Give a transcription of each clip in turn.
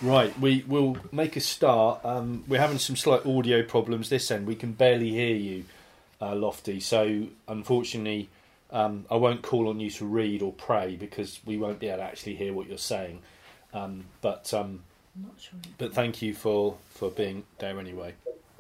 Right, we will make a start. We're having some slight audio problems this end. We can barely hear you, Lofty. So, unfortunately, I won't call on you to read or pray because we won't be able to actually hear what you're saying. But thank you for being there anyway.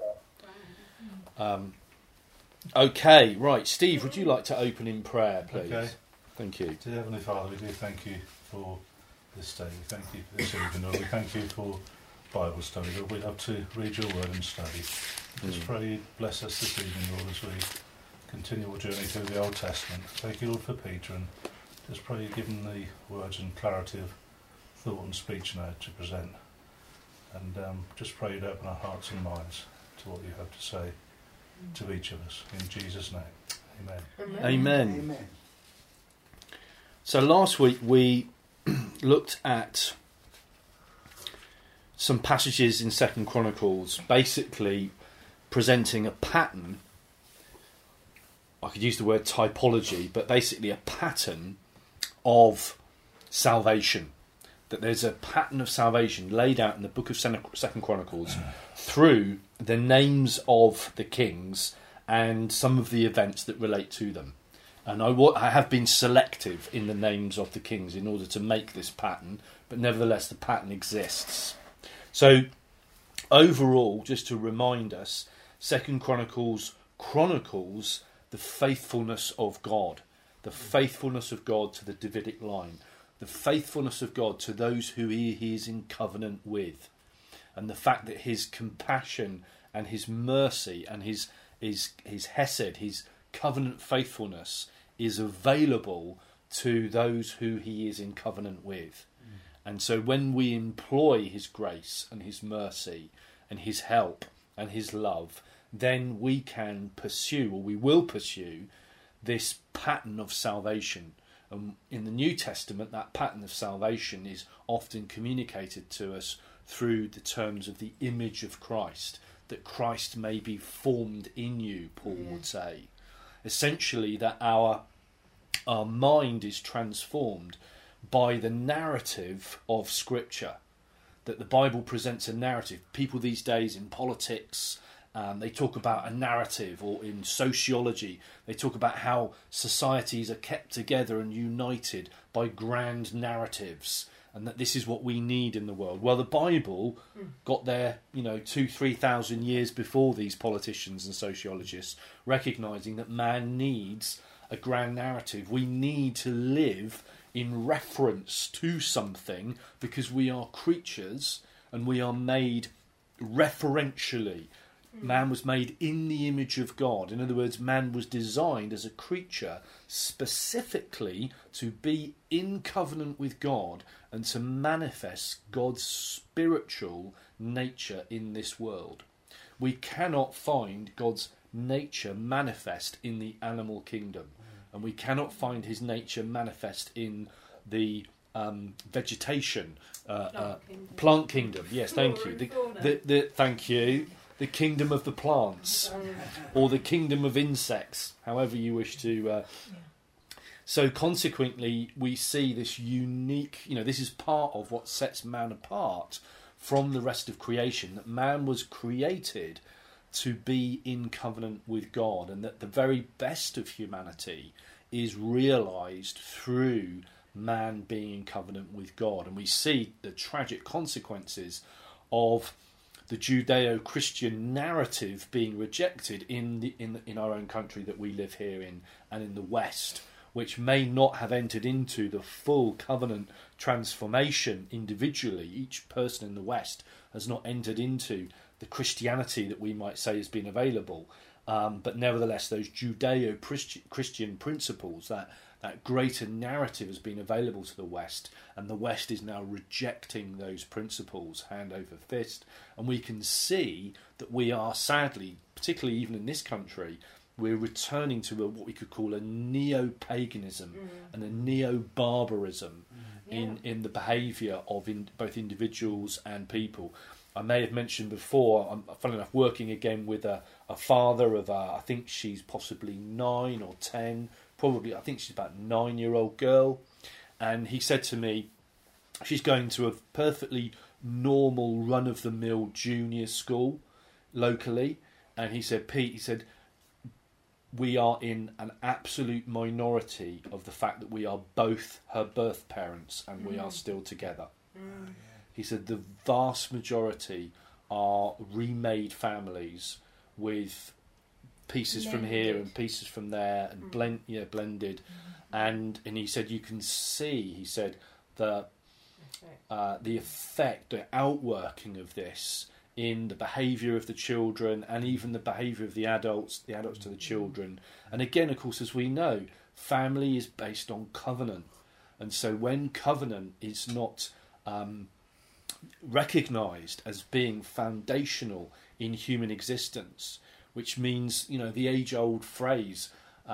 Okay, right. Steve, would you like to open in prayer, please? Okay. Thank you. Dear Heavenly Father, we do thank you for this day. We thank you for this evening, Lord. We thank you for Bible study, Lord. We love to read your word and study. Just pray you bless us this evening, Lord, as we continue our journey through the Old Testament. Thank you, Lord, for Peter, and just pray you give him the words and clarity of thought and speech now to present. And just pray you'd open our hearts and minds to what you have to say to each of us. In Jesus' name, amen. Amen. Amen. So last week we looked at some passages in 2 Chronicles, basically presenting a pattern. I could use the word typology, but basically a pattern of salvation. That there's a pattern of salvation laid out in the book of 2 Chronicles through the names of the kings and some of the events that relate to them. And I have been selective in the names of the kings in order to make this pattern, but nevertheless the pattern exists. So overall, just to remind us, 2 Chronicles chronicles the faithfulness of God, the faithfulness of God to the Davidic line, the faithfulness of God to those who he is in covenant with, and the fact that his compassion and his mercy and his hesed, his covenant faithfulness, is available to those who he is in covenant with. And so when we employ his grace and his mercy and his help and his love, then we can pursue, or we will pursue, this pattern of salvation. In the New Testament, that pattern of salvation is often communicated to us through the terms of the image of Christ, that Christ may be formed in you, Paul would say. Essentially, that our mind is transformed by the narrative of Scripture, that the Bible presents a narrative. People these days in politics, they talk about a narrative, or in sociology, they talk about how societies are kept together and united by grand narratives, and that this is what we need in the world. Well, the Bible got there, 2,000-3,000 years before these politicians and sociologists, recognising that man needs a grand narrative. We need to live in reference to something because we are creatures and we are made referentially. Man was made in the image of God. In other words, man was designed as a creature specifically to be in covenant with God and to manifest God's spiritual nature in this world. We cannot find God's nature manifest in the animal kingdom, and we cannot find his nature manifest in the vegetation, plant kingdom. Yes, thank you. Thank you. The kingdom of the plants, or the kingdom of insects, however you wish to. So consequently, we see this unique, this is part of what sets man apart from the rest of creation, that man was created to be in covenant with God, and that the very best of humanity is realised through man being in covenant with God. And we see the tragic consequences of the Judeo-Christian narrative being rejected in our own country that we live here in, and in the West, which may not have entered into the full covenant transformation individually. Each person in the West has not entered into the Christianity that we might say has been available. But nevertheless, those Judeo-Christian principles, that greater narrative has been available to the West, and the West is now rejecting those principles hand over fist. And we can see that we are sadly, particularly even in this country, we're returning to what we could call a neo-paganism and a neo-barbarism in the behaviour of both individuals and people. I may have mentioned before, I'm, funnily enough, working again with a father of, I think she's possibly 9 or 10, probably, I think she's about a 9-year-old girl. And he said to me, she's going to a perfectly normal run-of-the-mill junior school locally, and he said, Pete, he said, we are in an absolute minority of the fact that we are both her birth parents and we are still together. He said the vast majority are remade families with pieces from here and pieces from there and blended. And he said you can see, he said, the effect, the outworking of this in the behaviour of the children and even the behaviour of the adults to the children. And again, of course, as we know, family is based on covenant. And so when covenant is not recognised as being foundational in human existence, which means, the age-old phrase,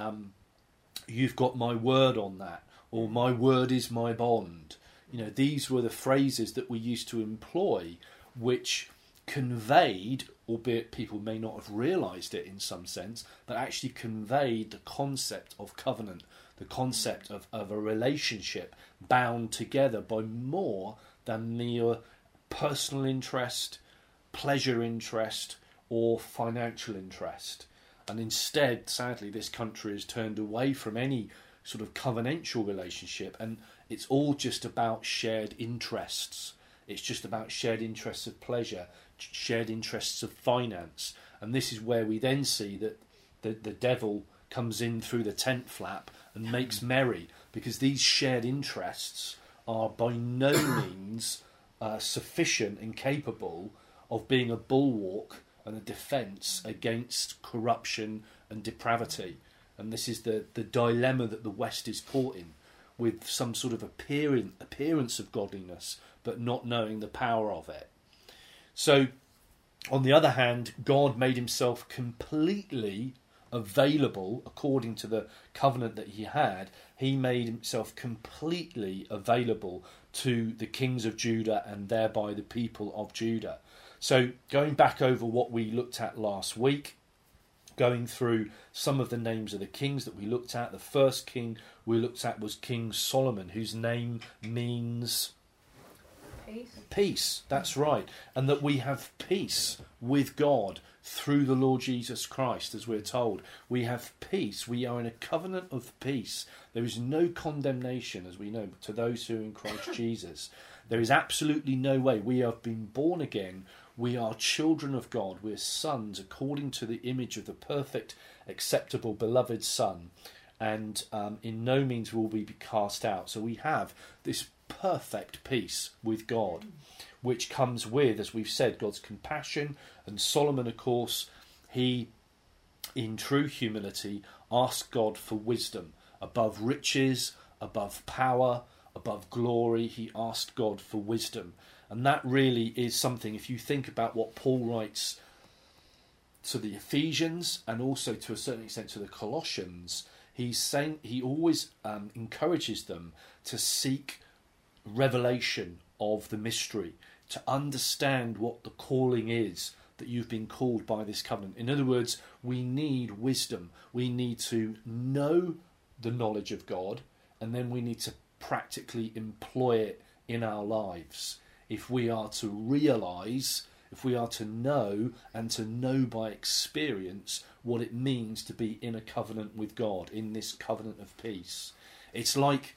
you've got my word on that, or my word is my bond. These were the phrases that we used to employ, which conveyed, albeit people may not have realised it in some sense, but actually conveyed the concept of covenant, the concept of a relationship bound together by more than mere personal interest, pleasure interest, or financial interest. And instead, sadly, this country has turned away from any sort of covenantal relationship, and it's all just about shared interests. It's just about shared interests of pleasure, shared interests of finance. And this is where we then see that the devil comes in through the tent flap and makes merry, because these shared interests are by no means sufficient and capable of being a bulwark and a defence against corruption and depravity. And this is the dilemma that the West is caught in, with some sort of appearance of godliness, but not knowing the power of it. So, on the other hand, God made himself completely available, according to the covenant that he had. He made himself completely available to the kings of Judah and thereby the people of Judah. So, going back over what we looked at last week, going through some of the names of the kings that we looked at, the first king we looked at was King Solomon, whose name means peace. That's right. And that we have peace with God through the Lord Jesus Christ, as we're told. We have peace. We are in a covenant of peace. There is no condemnation, as we know, to those who are in Christ Jesus. There is absolutely no way. We have been born again. We are children of God. We're sons according to the image of the perfect, acceptable, beloved Son. And in no means will we be cast out. So we have this perfect peace with God, which comes with, as we've said, God's compassion. And Solomon, of course, he, in true humility, asked God for wisdom above riches, above power, above glory. He asked God for wisdom. And that really is something, if you think about what Paul writes to the Ephesians and also to a certain extent to the Colossians, he's saying he always encourages them to seek revelation of the mystery, to understand what the calling is that you've been called by this covenant. In other words, we need wisdom. We need to know the knowledge of God, and then we need to practically employ it in our lives. If we are to realise, if we are to know, and to know by experience what it means to be in a covenant with God, in this covenant of peace. It's like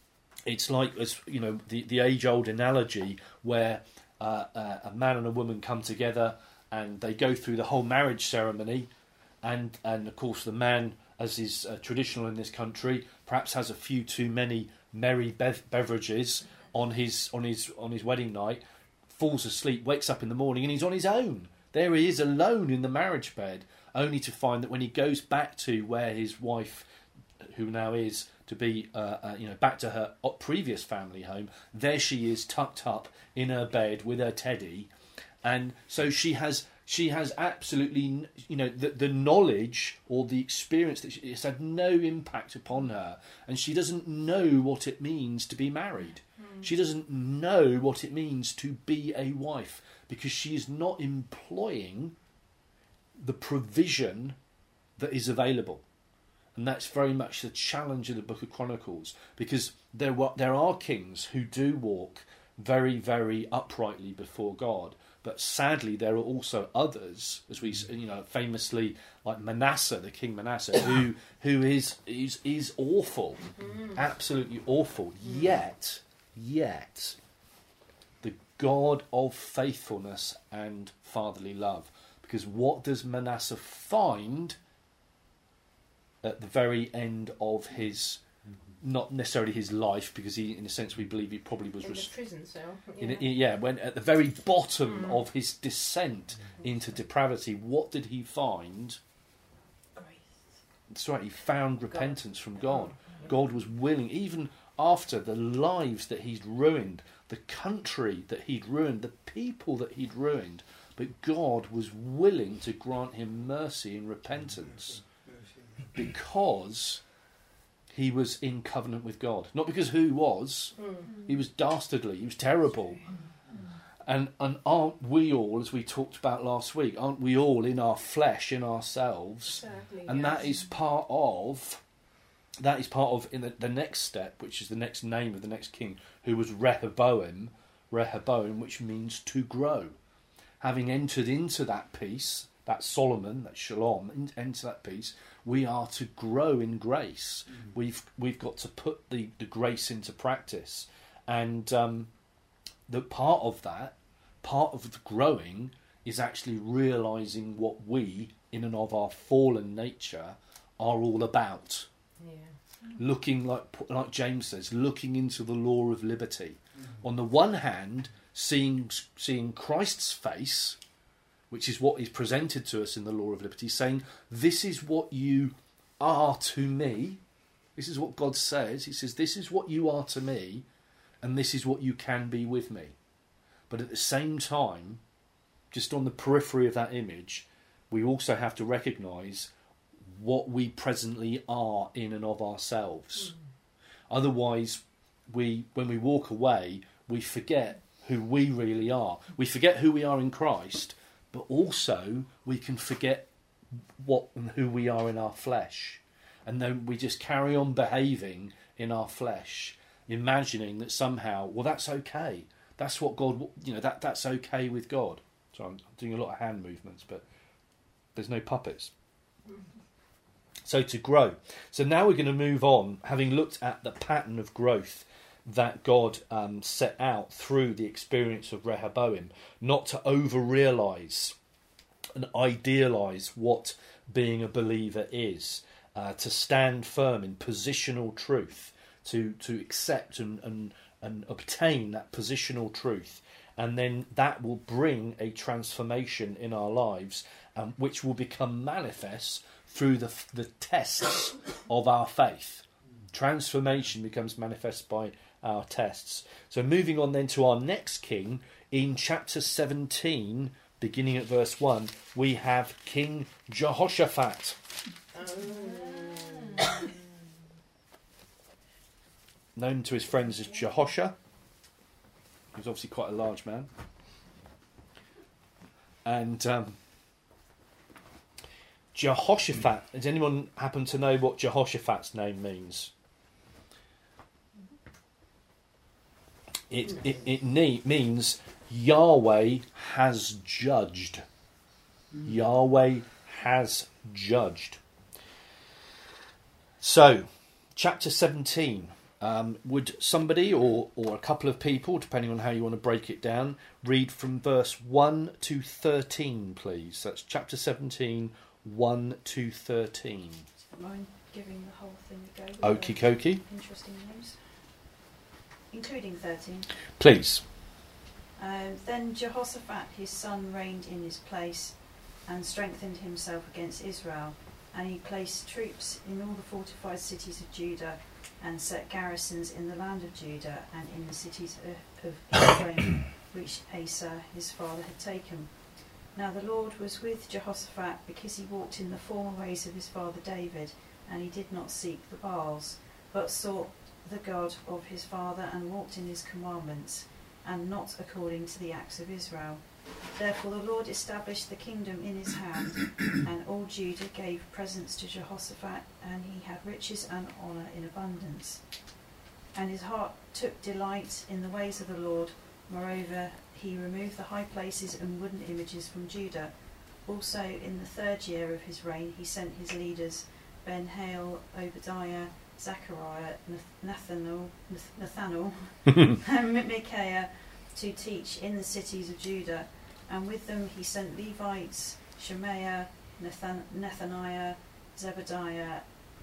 as you know, the age-old analogy where a man and a woman come together and they go through the whole marriage ceremony, and of course the man, as is traditional in this country, perhaps has a few too many merry beverages on his wedding night, falls asleep, wakes up in the morning, and he's on his own. There he is, alone in the marriage bed, only to find that when he goes back to where his wife, who now is to be, back to her previous family home, there she is tucked up in her bed with her teddy, and so she has absolutely, the knowledge or the experience that it's had no impact upon her, and she doesn't know what it means to be married. She doesn't know what it means to be a wife, because she is not employing the provision that is available. And that's very much the challenge of the Book of Chronicles, because there are kings who do walk very, very uprightly before God, but sadly there are also others, as we famously, like Manasseh, the King Manasseh, who is awful, absolutely awful. Yet the God of faithfulness and fatherly love, because what does Manasseh find at the very end of his, not necessarily his life, because he, in a sense, we believe he probably was in the prison cell. When at the very bottom of his descent into depravity, what did he find? Grace. That's right. He found repentance from God. God was willing, even after the lives that he'd ruined, the country that he'd ruined, the people that he'd ruined, but God was willing to grant him mercy and repentance, because he was in covenant with God. Not because who he was. He was dastardly. He was terrible. And aren't we all, as we talked about last week, aren't we all in our flesh, in ourselves? Exactly, and yes. that is part of in the next step, which is the next name of the next king, who was Rehoboam, which means to grow. Having entered into that peace, that Solomon, that Shalom, into that peace, we are to grow in grace. We've got to put the grace into practice, and the part of the growing is actually realising what we, in and of our fallen nature, are all about. Yeah. Looking, like James says, looking into the law of liberty. On the one hand, seeing Christ's face, which is what is presented to us in the law of liberty, saying, this is what you are to me. This is what God says. He says, this is what you are to me, and this is what you can be with me. But at the same time, just on the periphery of that image, we also have to recognise what we presently are in and of ourselves. Otherwise, when we walk away, we forget who we really are. We forget who we are in Christ, but also we can forget what and who we are in our flesh. And then we just carry on behaving in our flesh, imagining that somehow, well, that's okay. That's what God, that's okay with God. So I'm doing a lot of hand movements, but there's no puppets. So to grow. So now we're going to move on, having looked at the pattern of growth that God set out through the experience of Rehoboam, not to over-realise and idealise what being a believer is, to stand firm in positional truth, to accept and obtain that positional truth, and then that will bring a transformation in our lives, which will become manifest through the tests of our faith. Transformation becomes manifest by our tests. So moving on then to our next king, in chapter 17, beginning at verse 1, we have King Jehoshaphat. Known to his friends as Jehosha. He was obviously quite a large man. And Jehoshaphat, does anyone happen to know what Jehoshaphat's name means? It means Yahweh has judged. Yahweh has judged. So, chapter 17. Would somebody or a couple of people, depending on how you want to break it down, read from verse 1 to 13, please? That's chapter 17, 1 to 13. Mind giving the whole thing a go? Okie dokie. Interesting names. Including 13. Please. Then Jehoshaphat his son reigned in his place and strengthened himself against Israel, and he placed troops in all the fortified cities of Judah and set garrisons in the land of Judah and in the cities of Ephraim, which Asa his father had taken. Now the Lord was with Jehoshaphat, because he walked in the former ways of his father David, and he did not seek the Baals, but sought the God of his father and walked in his commandments. and not according to the acts of Israel. Therefore the Lord established the kingdom in his hand, and all Judah gave presents to Jehoshaphat, and he had riches and honour in abundance. And his heart took delight in the ways of the Lord. Moreover, he removed the high places and wooden images from Judah. Also in the 3rd year of his reign he sent his leaders Ben-Hail, Obadiah, Zechariah, Nathanael and Micaiah to teach in the cities of Judah. And with them he sent Levites, Shemaiah, Nethaniah, Zebediah,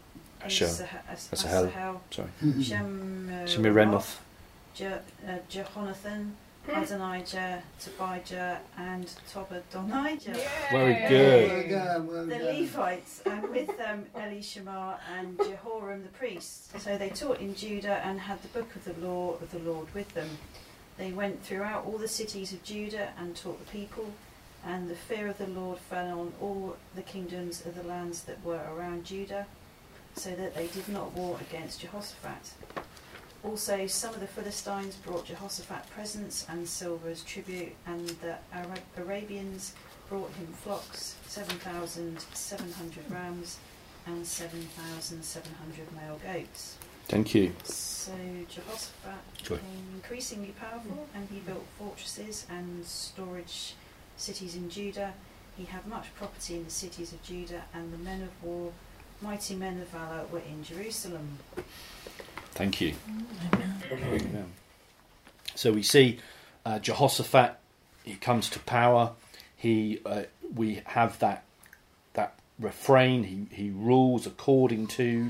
Asahel, sorry, Shemiramoth, Jehonathan, Adonijah, Tobijah, and Tobadonijah. Very good. The Levites, and with them Elishama and Jehoram the priest. So they taught in Judah and had the book of the law of the Lord with them. They went throughout all the cities of Judah and taught the people, and the fear of the Lord fell on all the kingdoms of the lands that were around Judah, so that they did not war against Jehoshaphat. Also some of the Philistines brought Jehoshaphat presents and silver as tribute, and the Arabians brought him flocks, 7,700 rams and 7,700 male goats. Thank you. So Jehoshaphat Sure. became increasingly powerful, and he built fortresses and storage cities in Judah. He had much property in the cities of Judah, and the men of war, mighty men of valour, were in Jerusalem. Thank you. Amen. So we see Jehoshaphat. He comes to power. We have that refrain. He rules according to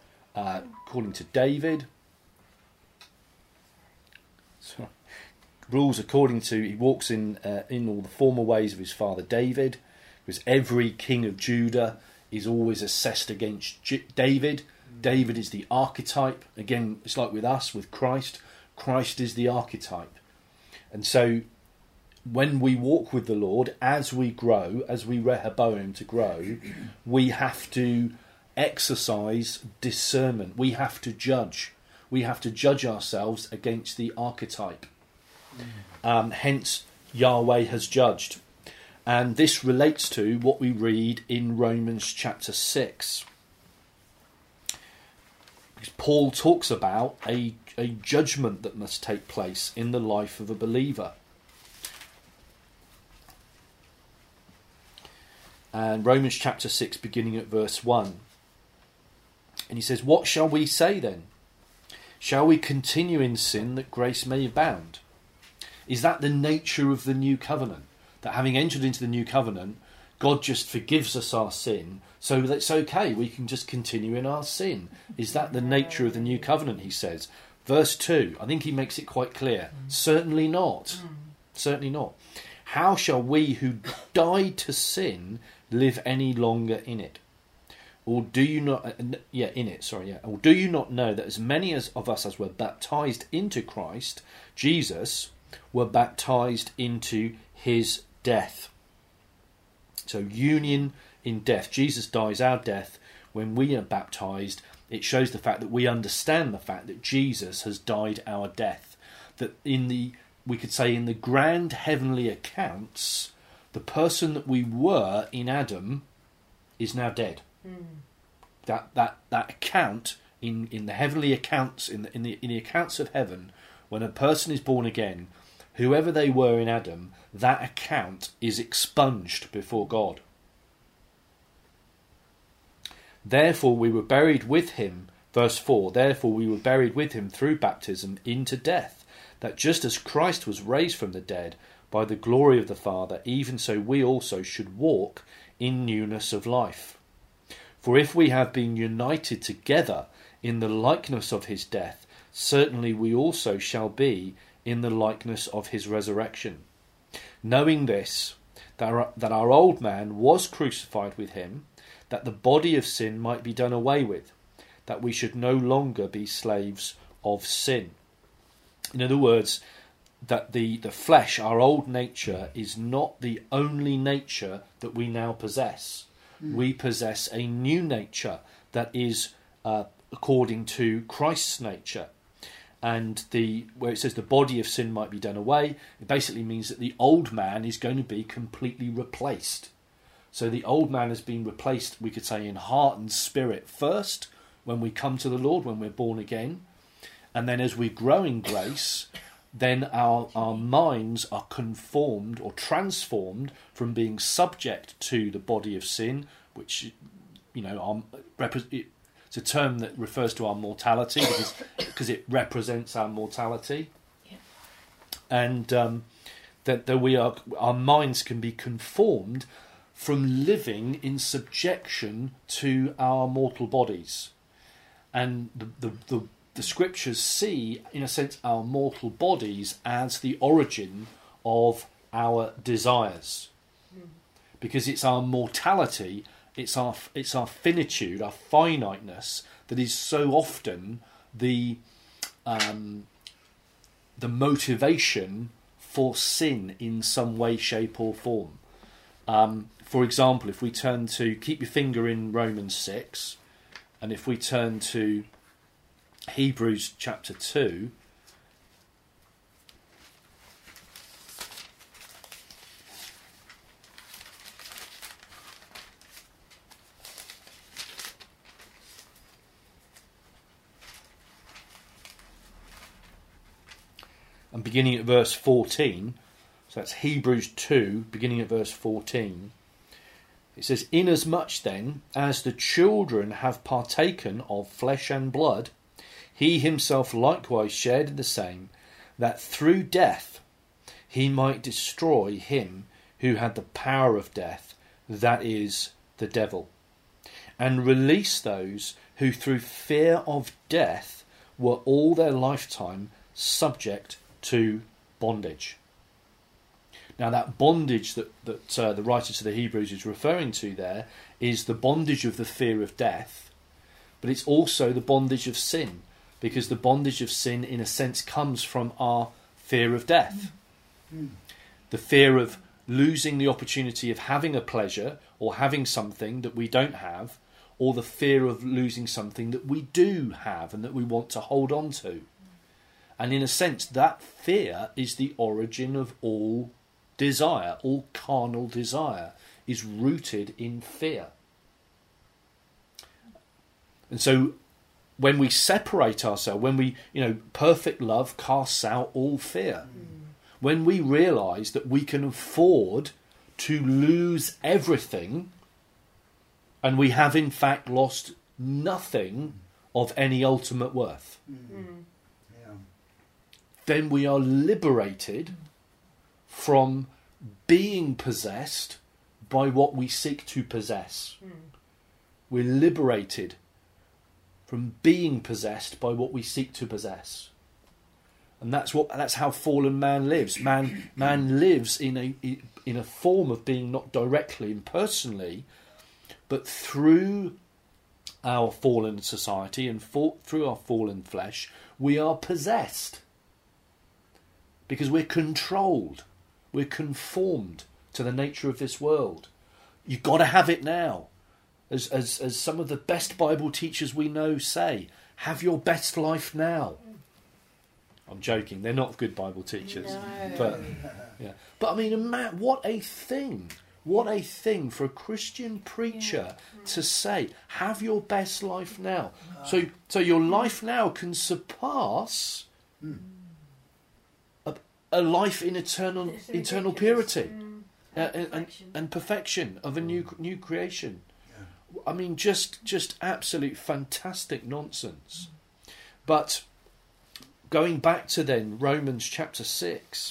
David. So, rules according to. He walks in all the former ways of his father David, because every king of Judah is always assessed against David. David is the archetype. Again, it's like with us, with Christ. Christ is the archetype. And so when we walk with the Lord, as we grow, as we Rehoboam to grow, we have to exercise discernment. We have to judge. We have to judge ourselves against the archetype. Hence, Yahweh has judged. And this relates to what we read in Romans chapter 6. Because Paul talks about a judgment that must take place in the life of a believer. And Romans chapter 6, beginning at verse 1. And he says, "What shall we say then? Shall we continue in sin that grace may abound? Is that the nature of the new covenant? That having entered into the new covenant, God just forgives us our sin, so that's okay, we can just continue in our sin? Is that the nature of the new covenant?" he says. Verse 2, I think he makes it quite clear. Certainly not. Certainly not. "How shall we who died to sin live any longer in it? Or do you not Or do you not know that as many of us as were baptized into Christ Jesus were baptized into his death?" So union in death. Jesus dies our death. When we are baptized, it shows the fact that we understand the fact that Jesus has died our death. That we could say in the grand heavenly accounts, the person that we were in Adam is now dead. That account in the heavenly accounts, in the accounts of heaven, when a person is born again, whoever they were in Adam, that account is expunged before God. "Therefore we were buried with him," verse 4, "therefore we were buried with him through baptism into death, that just as Christ was raised from the dead by the glory of the Father, even so we also should walk in newness of life. For if we have been united together in the likeness of his death, certainly we also shall be in the likeness of his resurrection. Knowing this, that our old man was crucified with him, that the body of sin might be done away with, that we should no longer be slaves of sin." In other words, that the flesh, our old nature, is not the only nature that we now possess. We possess a new nature that is according to Christ's nature. And where it says the body of sin might be done away, it basically means that the old man is going to be completely replaced. So the old man has been replaced, we could say, in heart and spirit first, when we come to the Lord, when we're born again. And then as we grow in grace, then our minds are conformed or transformed from being subject to the body of sin, which, it's a term that refers to our mortality because it represents our mortality. Yeah. And that our minds can be conformed from living in subjection to our mortal bodies. And the scriptures see, in a sense, our mortal bodies as the origin of our desires. Because it's our mortality, it's our finitude, our finiteness, that is so often the motivation for sin in some way, shape or form. For example, if we turn to, keep your finger in Romans 6, and if we turn to Hebrews chapter 2, and beginning at verse 14, so that's Hebrews 2, beginning at verse 14, it says, "Inasmuch then as the children have partaken of flesh and blood, he himself likewise shared in the same, that through death he might destroy him who had the power of death, that is, the devil, and release those who through fear of death were all their lifetime subject to bondage." Now that bondage that the writer to the Hebrews is referring to there is the bondage of the fear of death, but it's also the bondage of sin, because the bondage of sin in a sense comes from our fear of death. The fear of losing the opportunity of having a pleasure or having something that we don't have, or the fear of losing something that we do have and that we want to hold on to. And in a sense, that fear is the origin of all desire. All carnal desire is rooted in fear. And so when we separate ourselves, when we, perfect love casts out all fear. When we realise that we can afford to lose everything, and we have in fact lost nothing of any ultimate worth, then we are liberated from being possessed by what we seek to possess. We're liberated from being possessed by what we seek to possess. And that's how fallen man lives. Man lives in a form of being not directly and personally, but through our fallen society and through our fallen flesh, we are possessed. Because we're controlled. We're conformed to the nature of this world. You've got to have it now. As some of the best Bible teachers we know say, have your best life now. I'm joking, they're not good Bible teachers. No. But I mean, Matt, what a thing. What a thing for a Christian preacher to say, have your best life now. So your life now can surpass a life in eternal purity and perfection of a new creation. I mean, just absolute fantastic nonsense. But going back to then Romans chapter 6,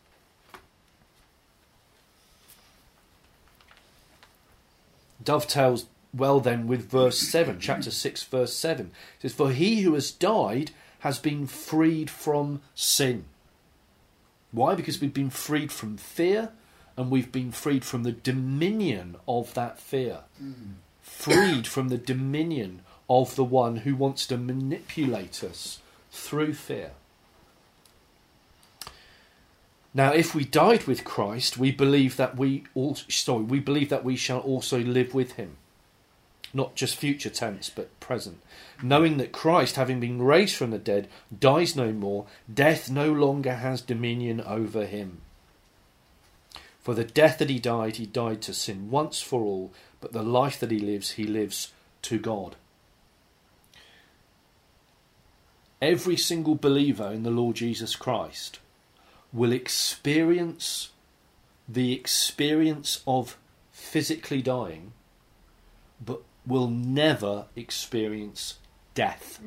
dovetails well then with verse 7, chapter 6 verse 7. It says, "For he who has died has been freed from sin." Why? Because we've been freed from fear, and we've been freed from the dominion of that fear. Freed from the dominion of the one who wants to manipulate us through fear. Now, if we died with Christ, we believe that we shall also live with him. not just future tense, but present. Knowing that Christ, having been raised from the dead, dies no more, death no longer has dominion over him. For the death that he died to sin once for all, but the life that he lives to God. Every single believer in the Lord Jesus Christ will experience the experience of physically dying, but will never experience death.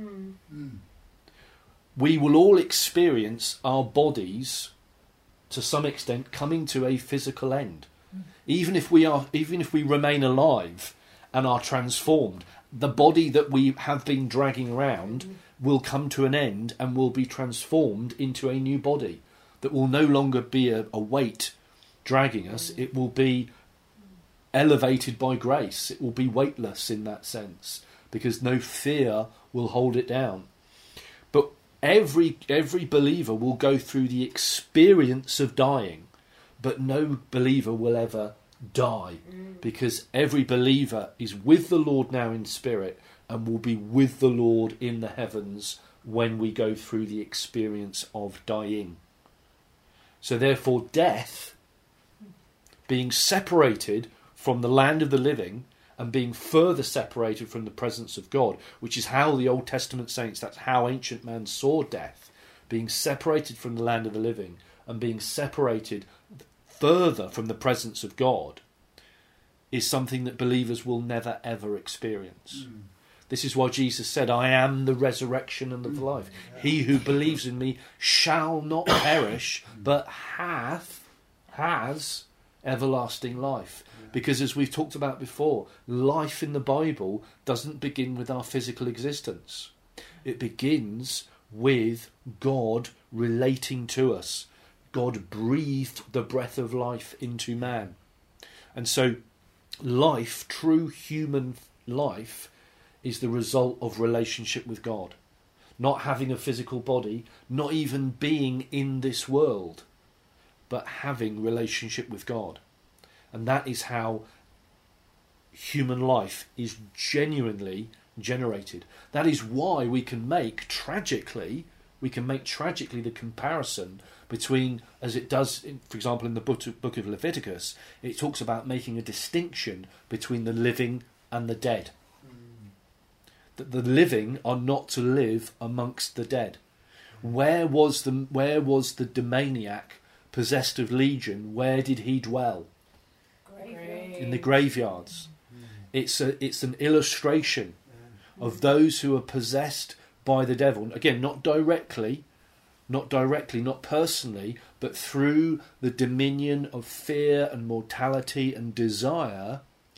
We will all experience our bodies to some extent coming to a physical end. Even if we remain alive and are transformed, the body that we have been dragging around will come to an end and will be transformed into a new body that will no longer be a weight dragging us. It will be elevated by grace. It will be weightless in that sense, because no fear will hold it down. But every believer will go through the experience of dying, but no believer will ever die, because every believer is with the Lord now in spirit and will be with the Lord in the heavens when we go through the experience of dying. So therefore death, being separated from the land of the living and being further separated from the presence of God, which is how the Old Testament saints, that's how ancient man saw death, being separated from the land of the living and being separated further from the presence of God, is something that believers will never ever experience. This is why Jesus said, I am the resurrection and the life. He who believes in me shall not perish, but has everlasting life. Because as we've talked about before, life in the Bible doesn't begin with our physical existence. It begins with God relating to us. God breathed the breath of life into man. And so life, true human life, is the result of relationship with God. Not having a physical body, not even being in this world, but having relationship with God. And that is how human life is genuinely generated. That is why we can make tragically the comparison between, as it does, for example, in the book of Leviticus, it talks about making a distinction between the living and the dead. That the living are not to live amongst the dead. Where was the demoniac possessed of legion? Where did he dwell? In the graveyards. It's an illustration of those who are possessed by the devil. Again, not directly, not personally, but through the dominion of fear and mortality and desire,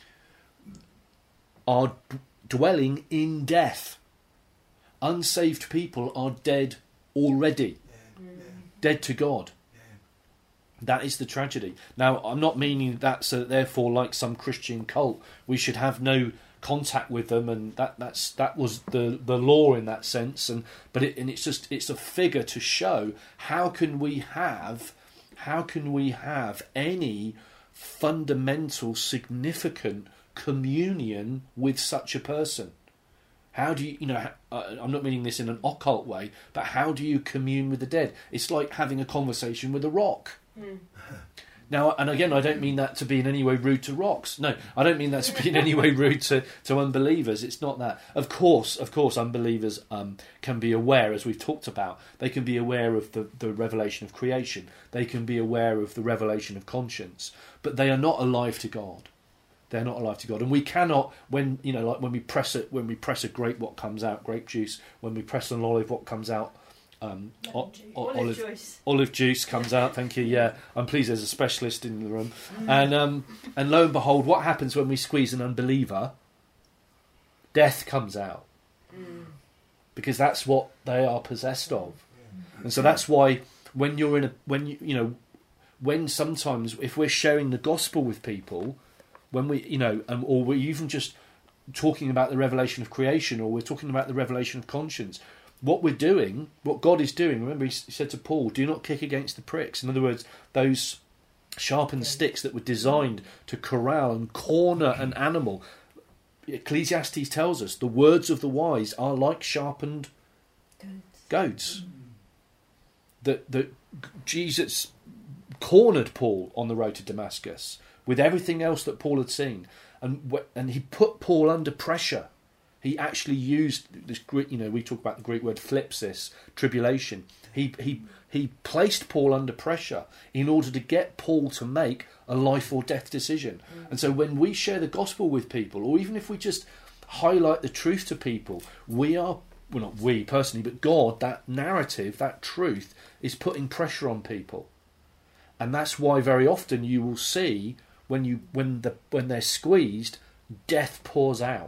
are dwelling in death. Unsaved people are dead already. Dead to God. That is the tragedy. Now, I'm not meaning that so that therefore, like some Christian cult, we should have no contact with them, and that was the law in that sense. It's a figure to show how can we have any fundamental, significant communion with such a person? How do you, I'm not meaning this in an occult way, but how do you commune with the dead? It's like having a conversation with a rock. Now, and again, I don't mean that to be in any way rude to rocks. No, I don't mean that to be in any way rude to unbelievers. It's not that. Of course, unbelievers can be aware, as we've talked about. They can be aware of the revelation of creation. They can be aware of the revelation of conscience. But they are not alive to God. They're not alive to God, and we cannot. When when we press a grape, what comes out? Grape juice. When we press an olive, what comes out? Olive juice comes out. Thank you. Yeah, I'm pleased there's a specialist in the room. And lo and behold, what happens when we squeeze an unbeliever? Death comes out, because that's what they are possessed of. And so that's why when sometimes if we're sharing the gospel with people, when we or we're even just talking about the revelation of creation, or we're talking about the revelation of conscience. What God is doing, remember he said to Paul, do not kick against the pricks. In other words, those sharpened sticks that were designed to corral and corner an animal. Ecclesiastes tells us the words of the wise are like sharpened goads. That Jesus cornered Paul on the road to Damascus with everything else that Paul had seen, and he put Paul under pressure. He actually used this Greek, we talk about the Greek word phlipsis, tribulation. He placed Paul under pressure in order to get Paul to make a life or death decision. And so when we share the gospel with people, or even if we just highlight the truth to people, we are, well, not we personally, but God, that narrative, that truth is putting pressure on people. And that's why very often you will see when they're squeezed, death pours out.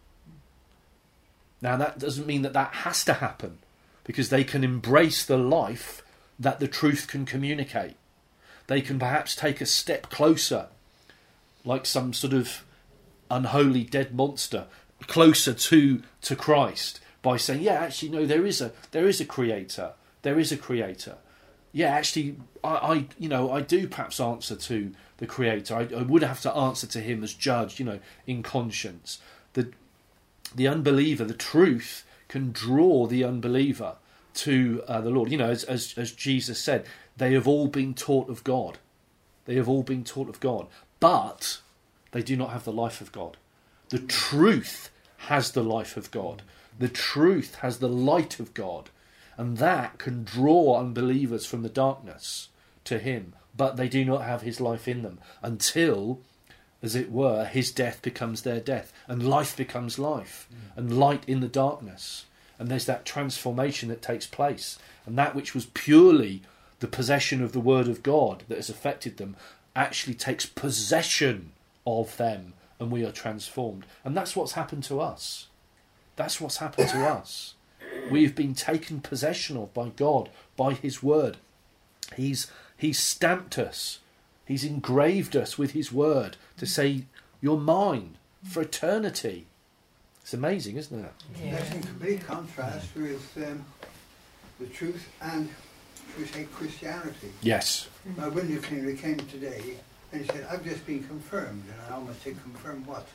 Now that doesn't mean that has to happen, because they can embrace the life that the truth can communicate. They can perhaps take a step closer, like some sort of unholy dead monster, closer to Christ by saying, yeah, actually, no, there is a creator. There is a creator. Yeah, actually, I do perhaps answer to the creator. I would have to answer to him as judge, in conscience. The unbeliever, the truth can draw the unbeliever to the Lord. As Jesus said, they have all been taught of God. They have all been taught of God, but they do not have the life of God. The truth has the life of God. The truth has the light of God, and that can draw unbelievers from the darkness to him, but they do not have his life in them until, as it were, his death becomes their death, and life becomes life, and light in the darkness. And there's that transformation that takes place. And that which was purely the possession of the Word of God that has affected them actually takes possession of them, and we are transformed. And that's what's happened to us. That's what's happened to us. We've been taken possession of by God, by his Word. He's stamped us. He's engraved us with his Word to say, you're mine for eternity. It's amazing, isn't it? Yeah. That's in complete contrast with the truth and, shall we say, Christianity. Yes. My window cleaner came today and he said, I've just been confirmed. And I almost said, confirmed what?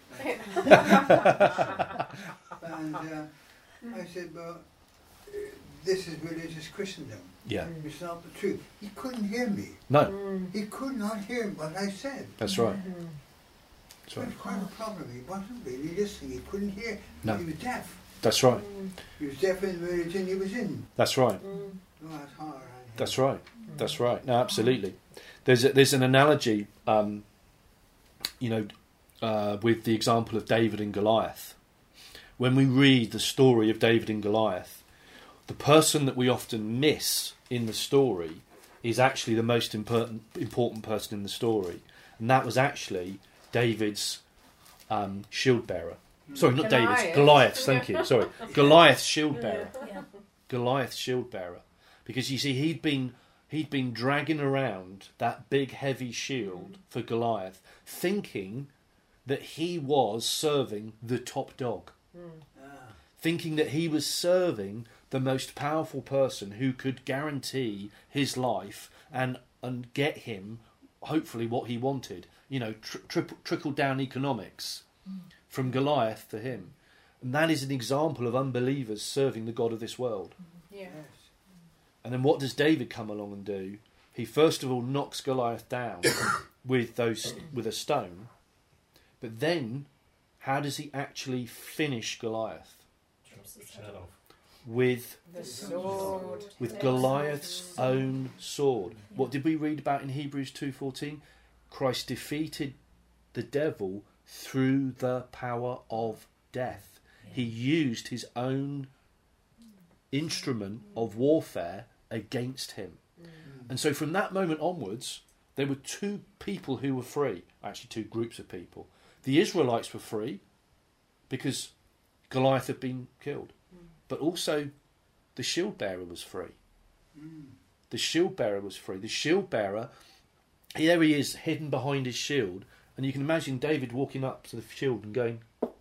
And I said, well, this is religious Christendom. Yeah. It's not the truth. He couldn't hear me. No, He could not hear what I said. that's right. That's That right. was quite a problem. He wasn't really listening. He couldn't hear. No. He was deaf. That's right. He was deaf in the religion he was in. That's right. Oh, that's hard. That's right. That's right. No, absolutely. There's an analogy, with the example of David and Goliath. When we read the story of David and Goliath, the person that we often miss in the story is actually the most important person in the story, and that was actually David's shield bearer. Sorry, not Goliath. David's. Goliath's. Thank you. Sorry, Goliath's shield bearer. Yeah. Goliath's shield bearer, because you see, he'd been dragging around that big heavy shield for Goliath, thinking that he was serving the top dog, thinking that he was serving the most powerful person who could guarantee his life and get him hopefully what he wanted. Trickle down economics from Goliath to him. And that is an example of unbelievers serving the God of this world. Yeah. Yes. And then what does David come along and do? He first of all knocks Goliath down with a stone. But then, how does he actually finish Goliath? With The sword. Goliath's own sword. What did we read about in Hebrews 2:14? Christ defeated the devil through the power of death. He used his own instrument of warfare against him. And so from that moment onwards, there were two people who were free. Actually, two groups of people. The Israelites were free because Goliath had been killed. But also, the shield bearer was free. The shield bearer was free. The shield bearer, there he is, hidden behind his shield. And you can imagine David walking up to the shield and going,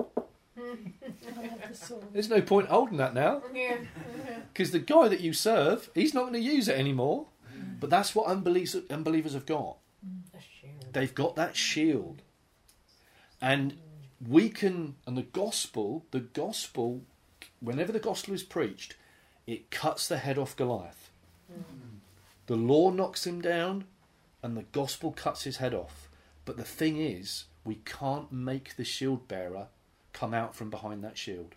there's no point holding that now. Yeah. Because the guy that you serve, he's not going to use it anymore. But that's what unbelievers have got. A shield. They've got that shield. And we can, and the gospel, whenever the gospel is preached, it cuts the head off Goliath. The law knocks him down, and the gospel cuts his head off. But the thing is, we can't make the shield bearer come out from behind that shield.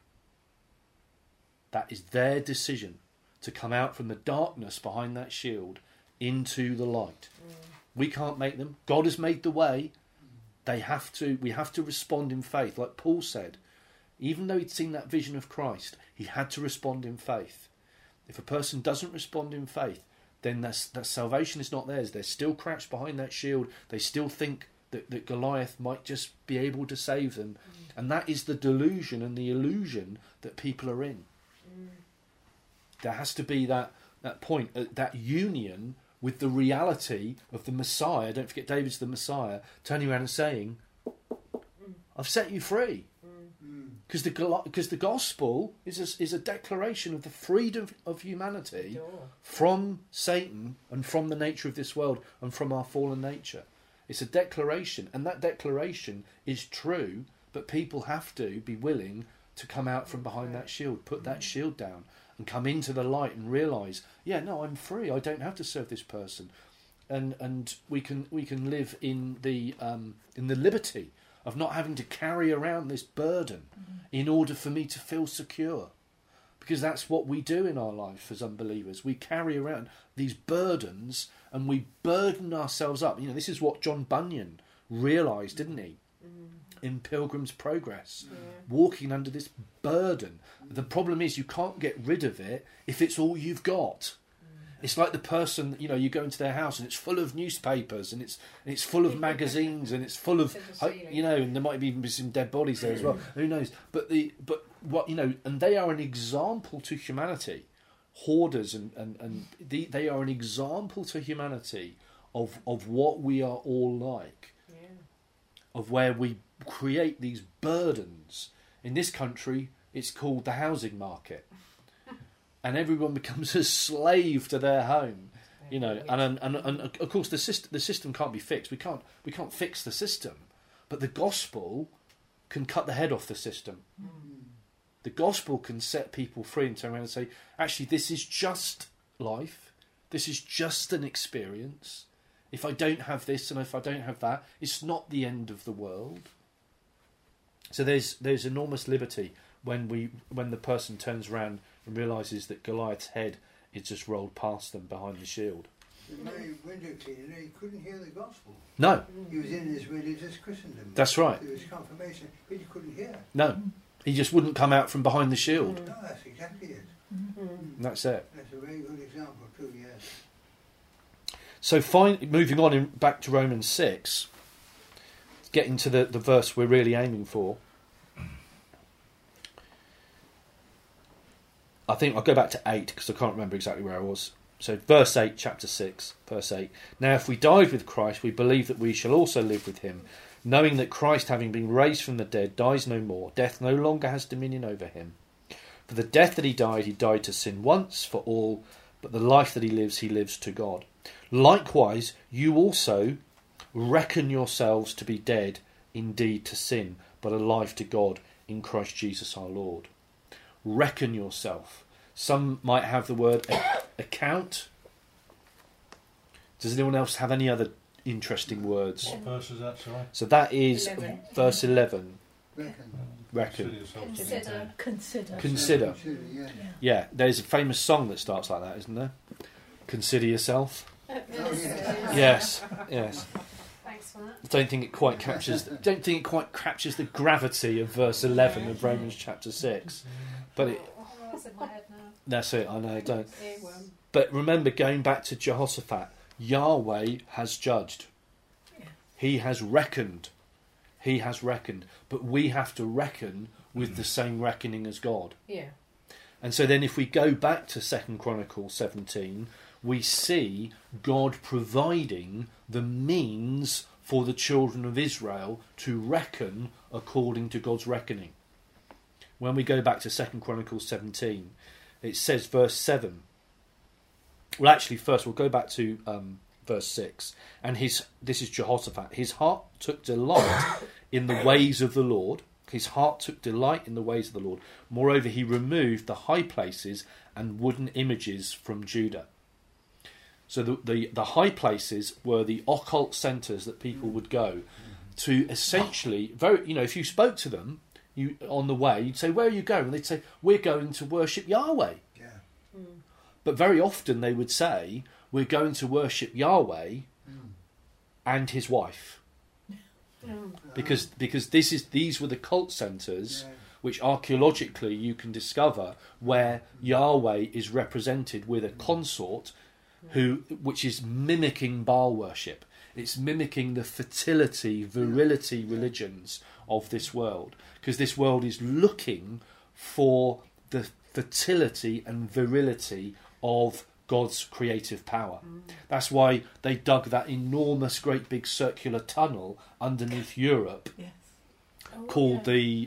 That is their decision, to come out from the darkness behind that shield into the light. We can't make them. God has made the way. We have to respond in faith. Like Paul said, even though he'd seen that vision of Christ, he had to respond in faith. If a person doesn't respond in faith, then that salvation is not theirs. They're still crouched behind that shield. They still think that Goliath might just be able to save them. And that is the delusion and the illusion that people are in. There has to be that point, that union with the reality of the Messiah. Don't forget, David's the Messiah, turning around and saying, I've set you free. Because the gospel is a declaration of the freedom of humanity from Satan and from the nature of this world and from our fallen nature. It's a declaration, and that declaration is true, but people have to be willing to come out from behind that shield, put that shield down, and come into the light and realise, yeah, no, I'm free. I don't have to serve this person, and we can live in the liberty of not having to carry around this burden in order for me to feel secure, because that's what we do in our life as unbelievers. We carry around these burdens and we burden ourselves up. This is what John Bunyan realised, didn't he? In Pilgrim's Progress, walking under this burden. The problem is you can't get rid of it if it's all you've got. It's like the person, you go into their house and it's full of newspapers and it's full of magazines and it's full of, and there might even be some dead bodies there as well. Who knows? But and they are an example to humanity. Hoarders they are an example to humanity of what we are all like. Of where we create these burdens. In this country, it's called the housing market, and everyone becomes a slave to their home, And of course, the system can't be fixed. We can't fix the system, but the gospel can cut the head off the system. The gospel can set people free and turn around and say, actually, this is just life. This is just an experience. If I don't have this and if I don't have that, it's not the end of the world. So there's enormous liberty when the person turns around and realises that Goliath's head is just rolled past them behind the shield. Mary Winterclean, he couldn't hear the gospel. No. He was in his religious Christendom. That's right. There was confirmation, but he couldn't hear. No. He just wouldn't come out from behind the shield. No, that's exactly it. That's it. That's a very good example too, yes. So moving on back to Romans 6, getting to the verse we're really aiming for. I think I'll go back to 8 because I can't remember exactly where I was. So verse 8, chapter 6, verse 8. Now if we died with Christ, we believe that we shall also live with him, knowing that Christ, having been raised from the dead, dies no more. Death no longer has dominion over him. For the death that he died to sin once for all, but the life that he lives to God. Likewise, you also reckon yourselves to be dead indeed to sin, but alive to God in Christ Jesus our Lord. Reckon yourself. Some might have the word account. Does anyone else have any other interesting words? What verse is that, sorry? So that is 11. verse 11. Reckon. Consider yourself to be dead. Consider. Yeah. Yeah, there's a famous song that starts like that, isn't there? Consider yourself. Oh, yeah. Yes. Thanks for that. I don't think it quite captures the gravity of verse 11 of Romans chapter 6. But Oh, that's in my head now. that's it, I know, don't. Earworm. But remember, going back to Jehoshaphat, Yahweh has judged. Yeah. He has reckoned. But we have to reckon with the same reckoning as God. Yeah. And so then if we go back to 2 Chronicles 17, we see God providing the means for the children of Israel to reckon according to God's reckoning. When we go back to 2 Chronicles 17, it says verse 7. Well, actually, first we'll go back to verse 6. And this is Jehoshaphat. His heart took delight in the ways of the Lord. His heart took delight in the ways of the Lord. Moreover, he removed the high places and wooden images from Judah. So the high places were the occult centres that people would go to essentially, if you spoke to them on the way, you'd say, where are you going? And they'd say, we're going to worship Yahweh. Yeah. But very often they would say, we're going to worship Yahweh and his wife. Because these were the cult centres which archaeologically you can discover where Yahweh is represented with a consort which is mimicking Baal worship. It's mimicking the fertility, virility religions of this world. Because this world is looking for the fertility and virility of God's creative power. That's why they dug that enormous, great big circular tunnel underneath Europe, called the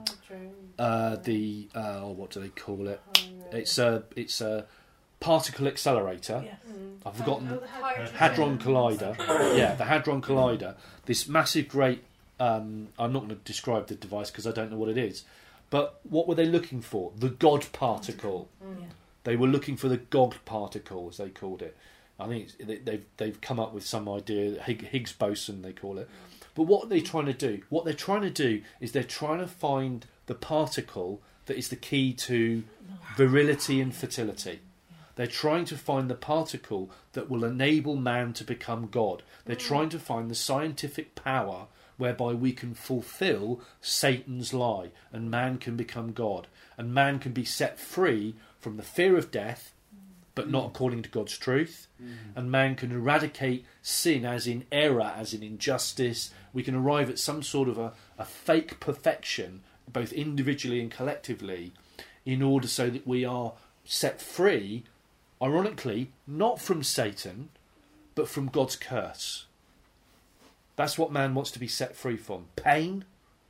what do they call it? It's a particle accelerator. I've forgotten. Hadron Collider. Yeah, the Hadron Collider. This massive, great. I'm not going to describe the device because I don't know what it is. But what were they looking for? The God particle. They were looking for the God particle, as they called it. I think they've come up with some idea, Higgs boson they call it. But what are they trying to do? What they're trying to do is they're trying to find the particle that is the key to virility and fertility. They're trying to find the particle that will enable man to become God. They're trying to find the scientific power whereby we can fulfill Satan's lie and man can become God. And man can be set free from the fear of death, but not according to God's truth. And man can eradicate sin as in error, as in injustice. We can arrive at some sort of a fake perfection, both individually and collectively, in order so that we are set free, ironically, not from Satan, but from God's curse. That's what man wants to be set free from. Pain,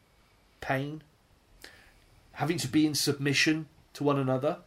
having to be in submission to one another,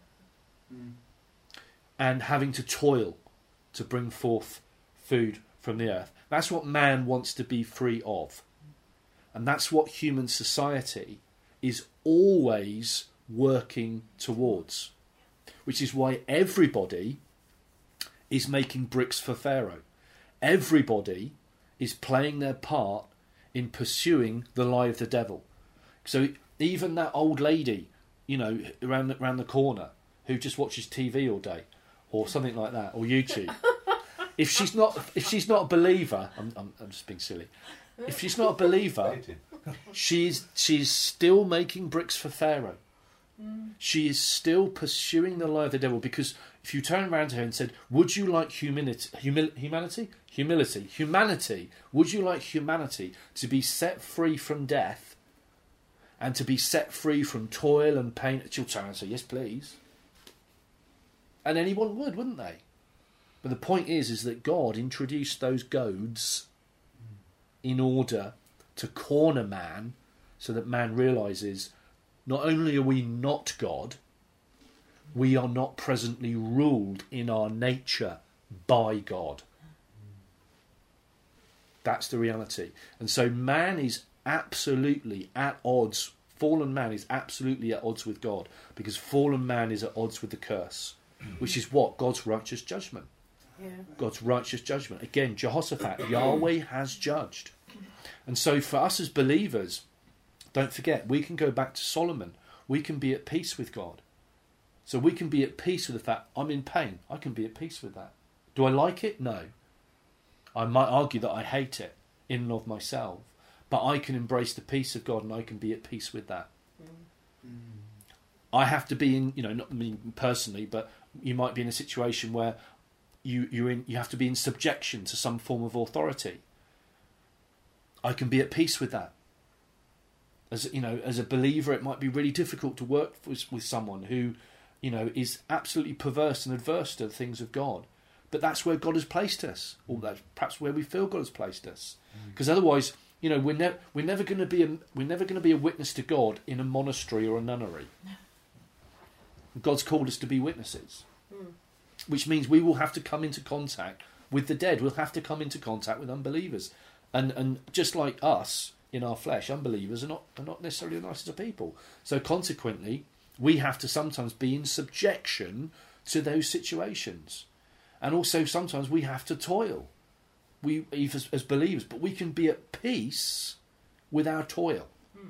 and having to toil to bring forth food from the earth. That's what man wants to be free of. And that's what human society is always working towards. Which is why everybody is making bricks for Pharaoh. Everybody is playing their part in pursuing the lie of the devil. So even that old lady, around the corner, who just watches TV all day, or something like that, or YouTube. If she's not a believer, I'm just being silly. If she's not a believer, she's still making bricks for Pharaoh. She is still pursuing the lie of the devil, because if you turn around to her and said, would you like humanity? Would you like humanity to be set free from death and to be set free from toil and pain? She'll turn and say, yes, please. And anyone would, wouldn't they? But the point is that God introduced those goads in order to corner man, so that man realises not only are we not God, we are not presently ruled in our nature by God. That's the reality. And so man is absolutely at odds. Fallen man is absolutely at odds with God, because fallen man is at odds with the curse, which is what? God's righteous judgment. God's righteous judgment. Again, Jehoshaphat, Yahweh has judged. And so for us as believers, don't forget, we can go back to Solomon. We can be at peace with God. So we can be at peace with the fact, I'm in pain. I can be at peace with that. Do I like it? No. I might argue that I hate it in and of myself. But I can embrace the peace of God, and I can be at peace with that. I have to be in, not me personally, but you might be in a situation where you have to be in subjection to some form of authority. I can be at peace with that. As a believer, it might be really difficult to work with someone who, is absolutely perverse and adverse to the things of God. But that's where God has placed us, or that's perhaps where we feel God has placed us. Because otherwise, we're never going to be a witness to God in a monastery or a nunnery. God's called us to be witnesses, which means we will have to come into contact with the dead. We'll have to come into contact with unbelievers. And just like us, in our flesh, unbelievers are not necessarily the nicest of people. So consequently, we have to sometimes be in subjection to those situations. And also sometimes we have to toil. We, as believers, but we can be at peace with our toil.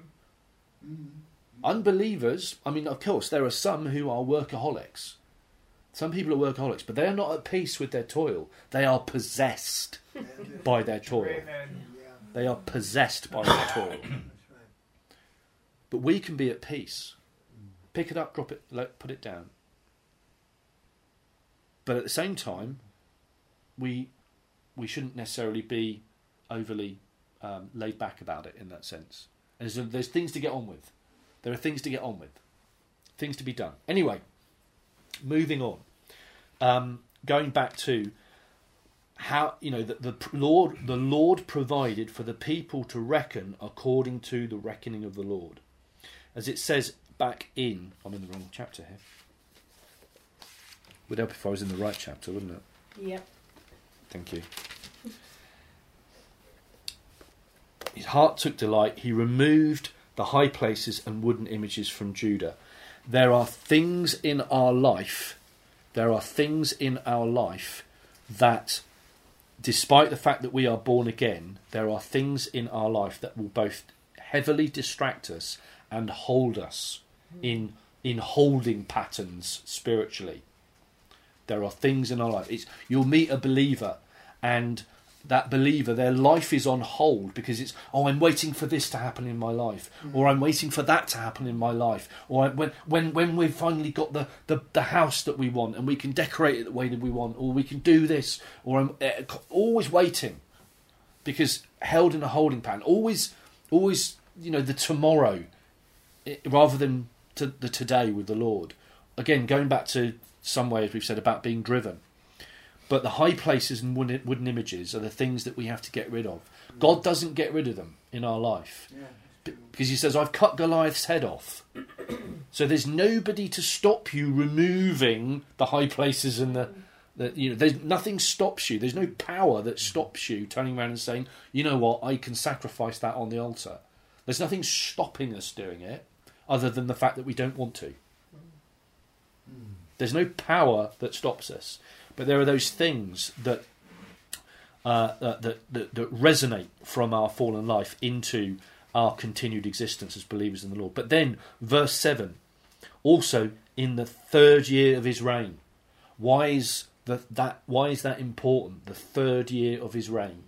Unbelievers, I mean, of course, there are some who are workaholics. Some people are workaholics, but they are not at peace with their toil. They are possessed by their toil. They are possessed by their toil. But we can be at peace. Pick it up, drop it, put it down. But at the same time, we shouldn't necessarily be overly laid back about it in that sense. And there's things to get on with. There are things to get on with. Things to be done. Anyway, moving on. Going back to how, the Lord provided for the people to reckon according to the reckoning of the Lord. As it says back in, I'm in the wrong chapter here. Would help if I was in the right chapter, wouldn't it? Yep. Thank you. His heart took delight. He removed the high places and wooden images from Judah. There are things in our life. That, despite the fact that we are born again, there are things in our life that will both heavily distract us and hold us in holding patterns spiritually. There are things in our life. You'll meet a believer, and that believer, their life is on hold because it's, I'm waiting for this to happen in my life, or I'm waiting for that to happen in my life, or when we've finally got the house that we want and we can decorate it the way that we want, or we can do this, or I'm always waiting because held in a holding pattern. Always, the tomorrow rather than the today with the Lord. Again, going back to some way, as we've said, about being driven. But the high places and wooden images are the things that we have to get rid of. God doesn't get rid of them in our life. Because he says, I've cut Goliath's head off. So there's nobody to stop you removing the high places and there's nothing stops you. There's no power that stops you turning around and saying, you know what, I can sacrifice that on the altar. There's nothing stopping us doing it other than the fact that we don't want to. There's no power that stops us. But there are those things that resonate from our fallen life into our continued existence as believers in the Lord. But then, verse 7, also in the 3rd year of his reign. Why is that important? The 3rd year of his reign.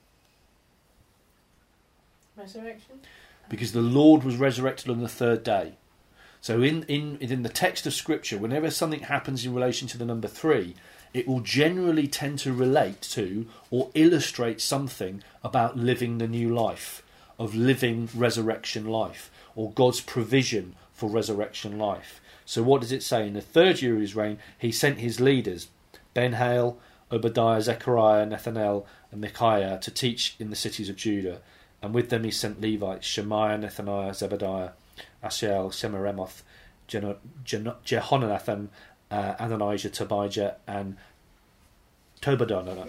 Resurrection? Because the Lord was resurrected on the 3rd day. So in the text of Scripture, whenever something happens in relation to the number 3, it will generally tend to relate to or illustrate something about living the new life, of living resurrection life, or God's provision for resurrection life. So what does it say? In the 3rd year of his reign, he sent his leaders, Ben-Hail, Obadiah, Zechariah, Nethanel, and Micaiah, to teach in the cities of Judah. And with them he sent Levites, Shemaiah, Nethaniah, Zebediah, Asiel, Shemiramoth, Jehonathan, Adonijah, Tobijah, and Tobadonijah,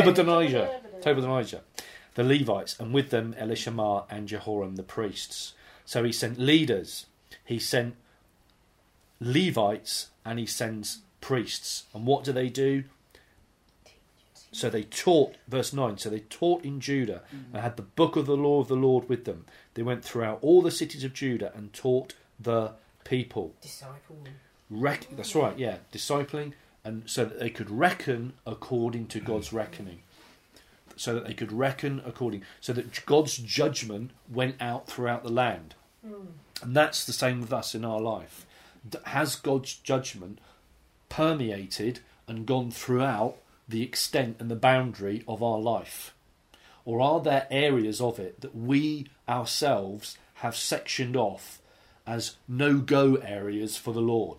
the Levites, and with them Elishama and Jehoram the priests. So he sent leaders, he sent Levites, and he sends priests. And what do? So they taught, verse 9, so they taught in Judah and had the book of the law of the Lord with them. They went throughout all the cities of Judah and taught the people. Discipling. That's right, yeah, discipling, and so that they could reckon according to God's reckoning. So that they could reckon according, so that God's judgment went out throughout the land. And that's the same with us in our life. Has God's judgment permeated and gone throughout the extent and the boundary of our life? Or are there areas of it that we ourselves have sectioned off as no-go areas for the Lord?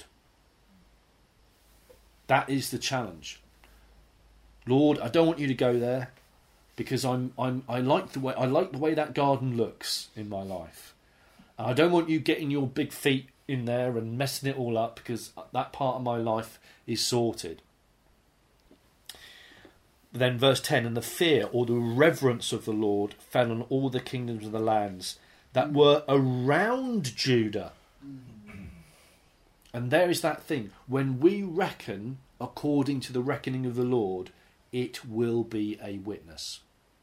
That is the challenge. Lord, I don't want you to go there because I like the way that garden looks in my life. And I don't want you getting your big feet in there and messing it all up because that part of my life is sorted. then verse 10, and the fear or the reverence of the Lord fell on all the kingdoms of the lands that were around Judah. And there is that thing. When we reckon according to the reckoning of the Lord, it will be a witness.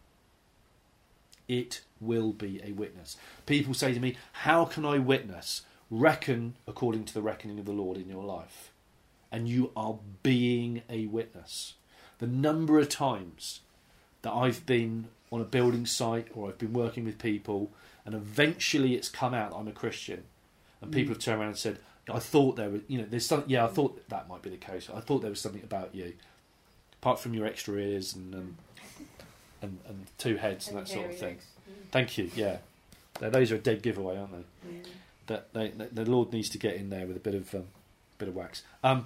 It will be a witness. People say to me, how can I witness? Reckon according to the reckoning of the Lord in your life. And you are being a witness. The number of times that I've been on a building site or I've been working with people and eventually it's come out that I'm a Christian and people have turned around and said, I thought there was, there's something, I thought that might be the case. I thought there was something about you. Apart from your extra ears and two heads and that sort of thing. Thank you, yeah. Those are a dead giveaway, aren't they? That the Lord needs to get in there with a bit of wax.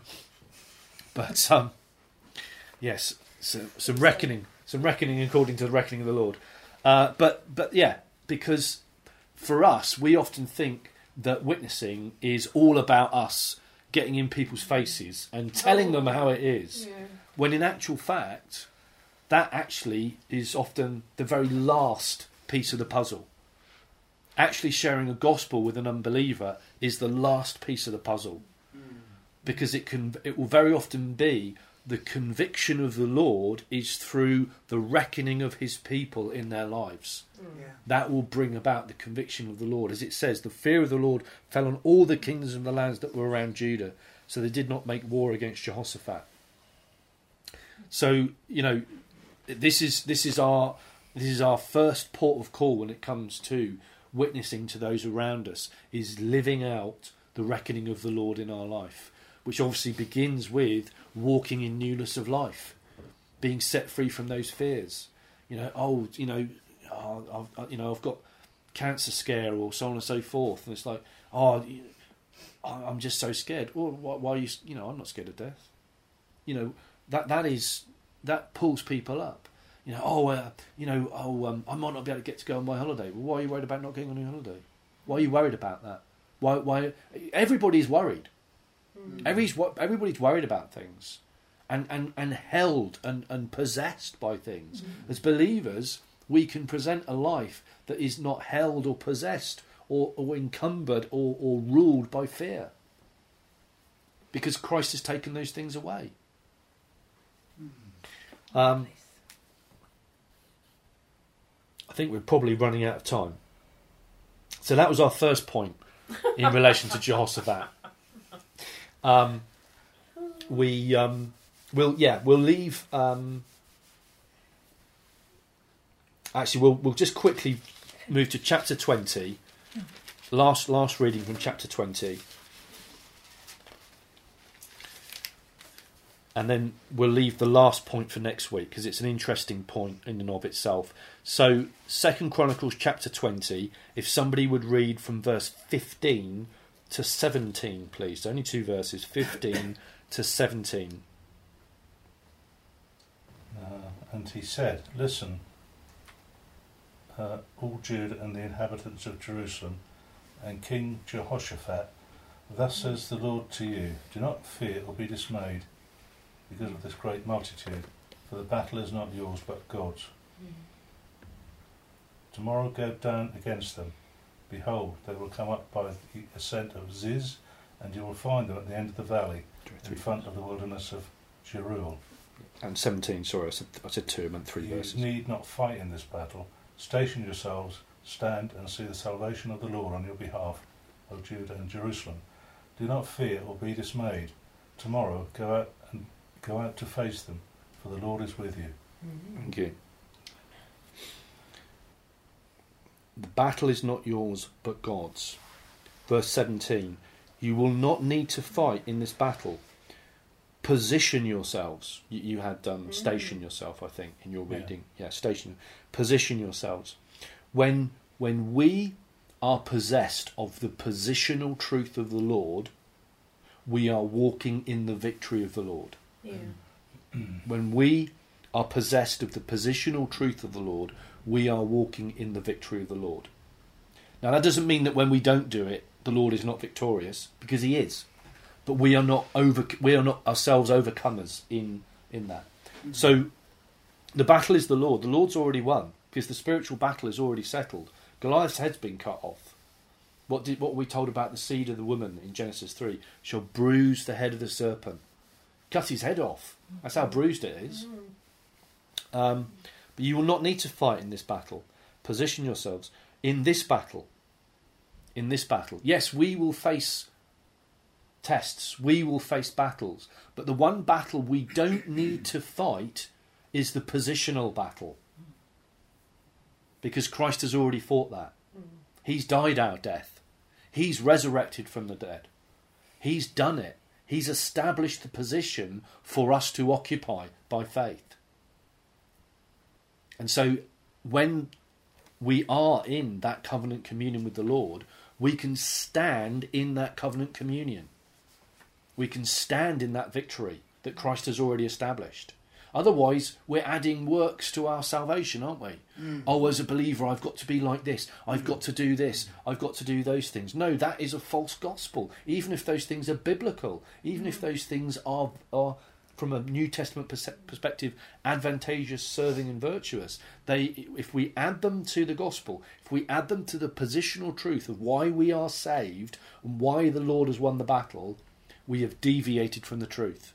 Yes, some reckoning according to the reckoning of the Lord. But yeah, because for us, we often think that witnessing is all about us getting in people's faces and telling them how it is, when in actual fact, that actually is often the very last piece of the puzzle. Actually sharing a gospel with an unbeliever is the last piece of the puzzle, because it will very often be the conviction of the Lord is through the reckoning of his people in their lives. That will bring about the conviction of the Lord. As it says, the fear of the Lord fell on all the kingdoms of the lands that were around Judah, so they did not make war against Jehoshaphat. So, this is our first port of call when it comes to witnessing to those around us, is living out the reckoning of the Lord in our life, which obviously begins with walking in newness of life, being set free from those fears. I've got cancer scare or so on and so forth, and it's like, I'm just so scared. Or why are you? I'm not scared of death. That pulls people up. I might not be able to get to go on my holiday. Well, why are you worried about not going on your holiday? Why are you worried about that? Why? Everybody's worried. Everybody's worried about things, and held and possessed by things. As believers, we can present a life that is not held or possessed or encumbered or ruled by fear, because Christ has taken those things away. I think we're probably running out of time. So that was our first point in relation to Jehoshaphat. We'll leave. We'll just quickly move to chapter 20. Last reading from chapter 20. And then we'll leave the last point for next week, because it's an interesting point in and of itself. So, 2 Chronicles chapter 20, if somebody would read from verse 15 to 17, please. Only two verses, 15 to 17. And he said, listen, all Judah and the inhabitants of Jerusalem, and King Jehoshaphat, thus says the Lord to you, do not fear or be dismayed because of this great multitude, for the battle is not yours but God's. Tomorrow go down against them. Behold, they will come up by the ascent of Ziz, and you will find them at the end of the valley, in front of the wilderness of Jeruel. And 17, sorry, I said two, I meant three verses. You need not fight in this battle. Station yourselves, stand and see the salvation of the Lord on your behalf, O Judah and Jerusalem. Do not fear or be dismayed. Tomorrow go out to face them, for the Lord is with you. Thank you. The battle is not yours, but God's. Verse 17, you will not need to fight in this battle. Position yourselves. You had station yourself, I think, in your reading. Yeah, station. Position yourselves. When we are possessed of the positional truth of the Lord, we are walking in the victory of the Lord. When we are possessed of the positional truth of the Lord, we are walking in the victory of the Lord. Now, that doesn't mean that when we don't do it, the Lord is not victorious, because he is. But we are not ourselves overcomers in that. So The battle is the Lord. The Lord's already won because the spiritual battle is already settled. Goliath's head's been cut off. What we told about the seed of the woman in Genesis 3 shall bruise the head of the serpent. Cut his head off. That's how bruised it is. But you will not need to fight in this battle. Position yourselves in this battle. In this battle. Yes, we will face tests. We will face battles. But the one battle we don't need to fight is the positional battle. Because Christ has already fought that. He's died our death. He's resurrected from the dead. He's done it. He's established the position for us to occupy by faith. And so when we are in that covenant communion with the Lord, we can stand in that covenant communion. We can stand in that victory that Christ has already established. Otherwise, we're adding works to our salvation, aren't we? Oh, as a believer, I've got to be like this. I've got to do this. I've got to do those things. No, that is a false gospel. Even if those things are biblical, even if those things are from a New Testament perspective, advantageous, serving and virtuous, if we add them to the gospel, if we add them to the positional truth of why we are saved and why the Lord has won the battle, we have deviated from the truth.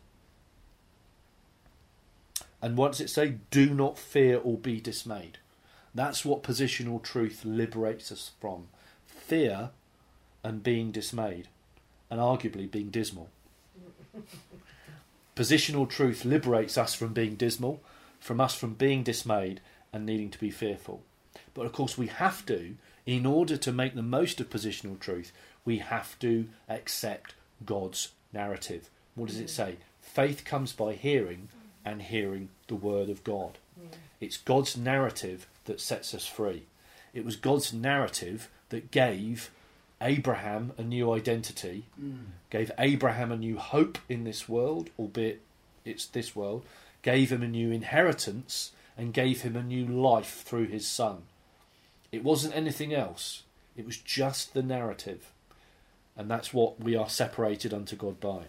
And what does it say? Do not fear or be dismayed. That's what positional truth liberates us from. Fear and being dismayed. And arguably being dismal. Positional truth liberates us from being dismal, from us from being dismayed and needing to be fearful. But of course we have to, in order to make the most of positional truth, we have to accept God's narrative. What does it say? Faith comes by hearing, and hearing the word of God. It's God's narrative that sets us free. It was God's narrative that gave Abraham a new identity, gave Abraham a new hope in this world, albeit it's this world, gave him a new inheritance, and gave him a new life through his son. It wasn't anything else. It was just the narrative. And that's what we are separated unto God by.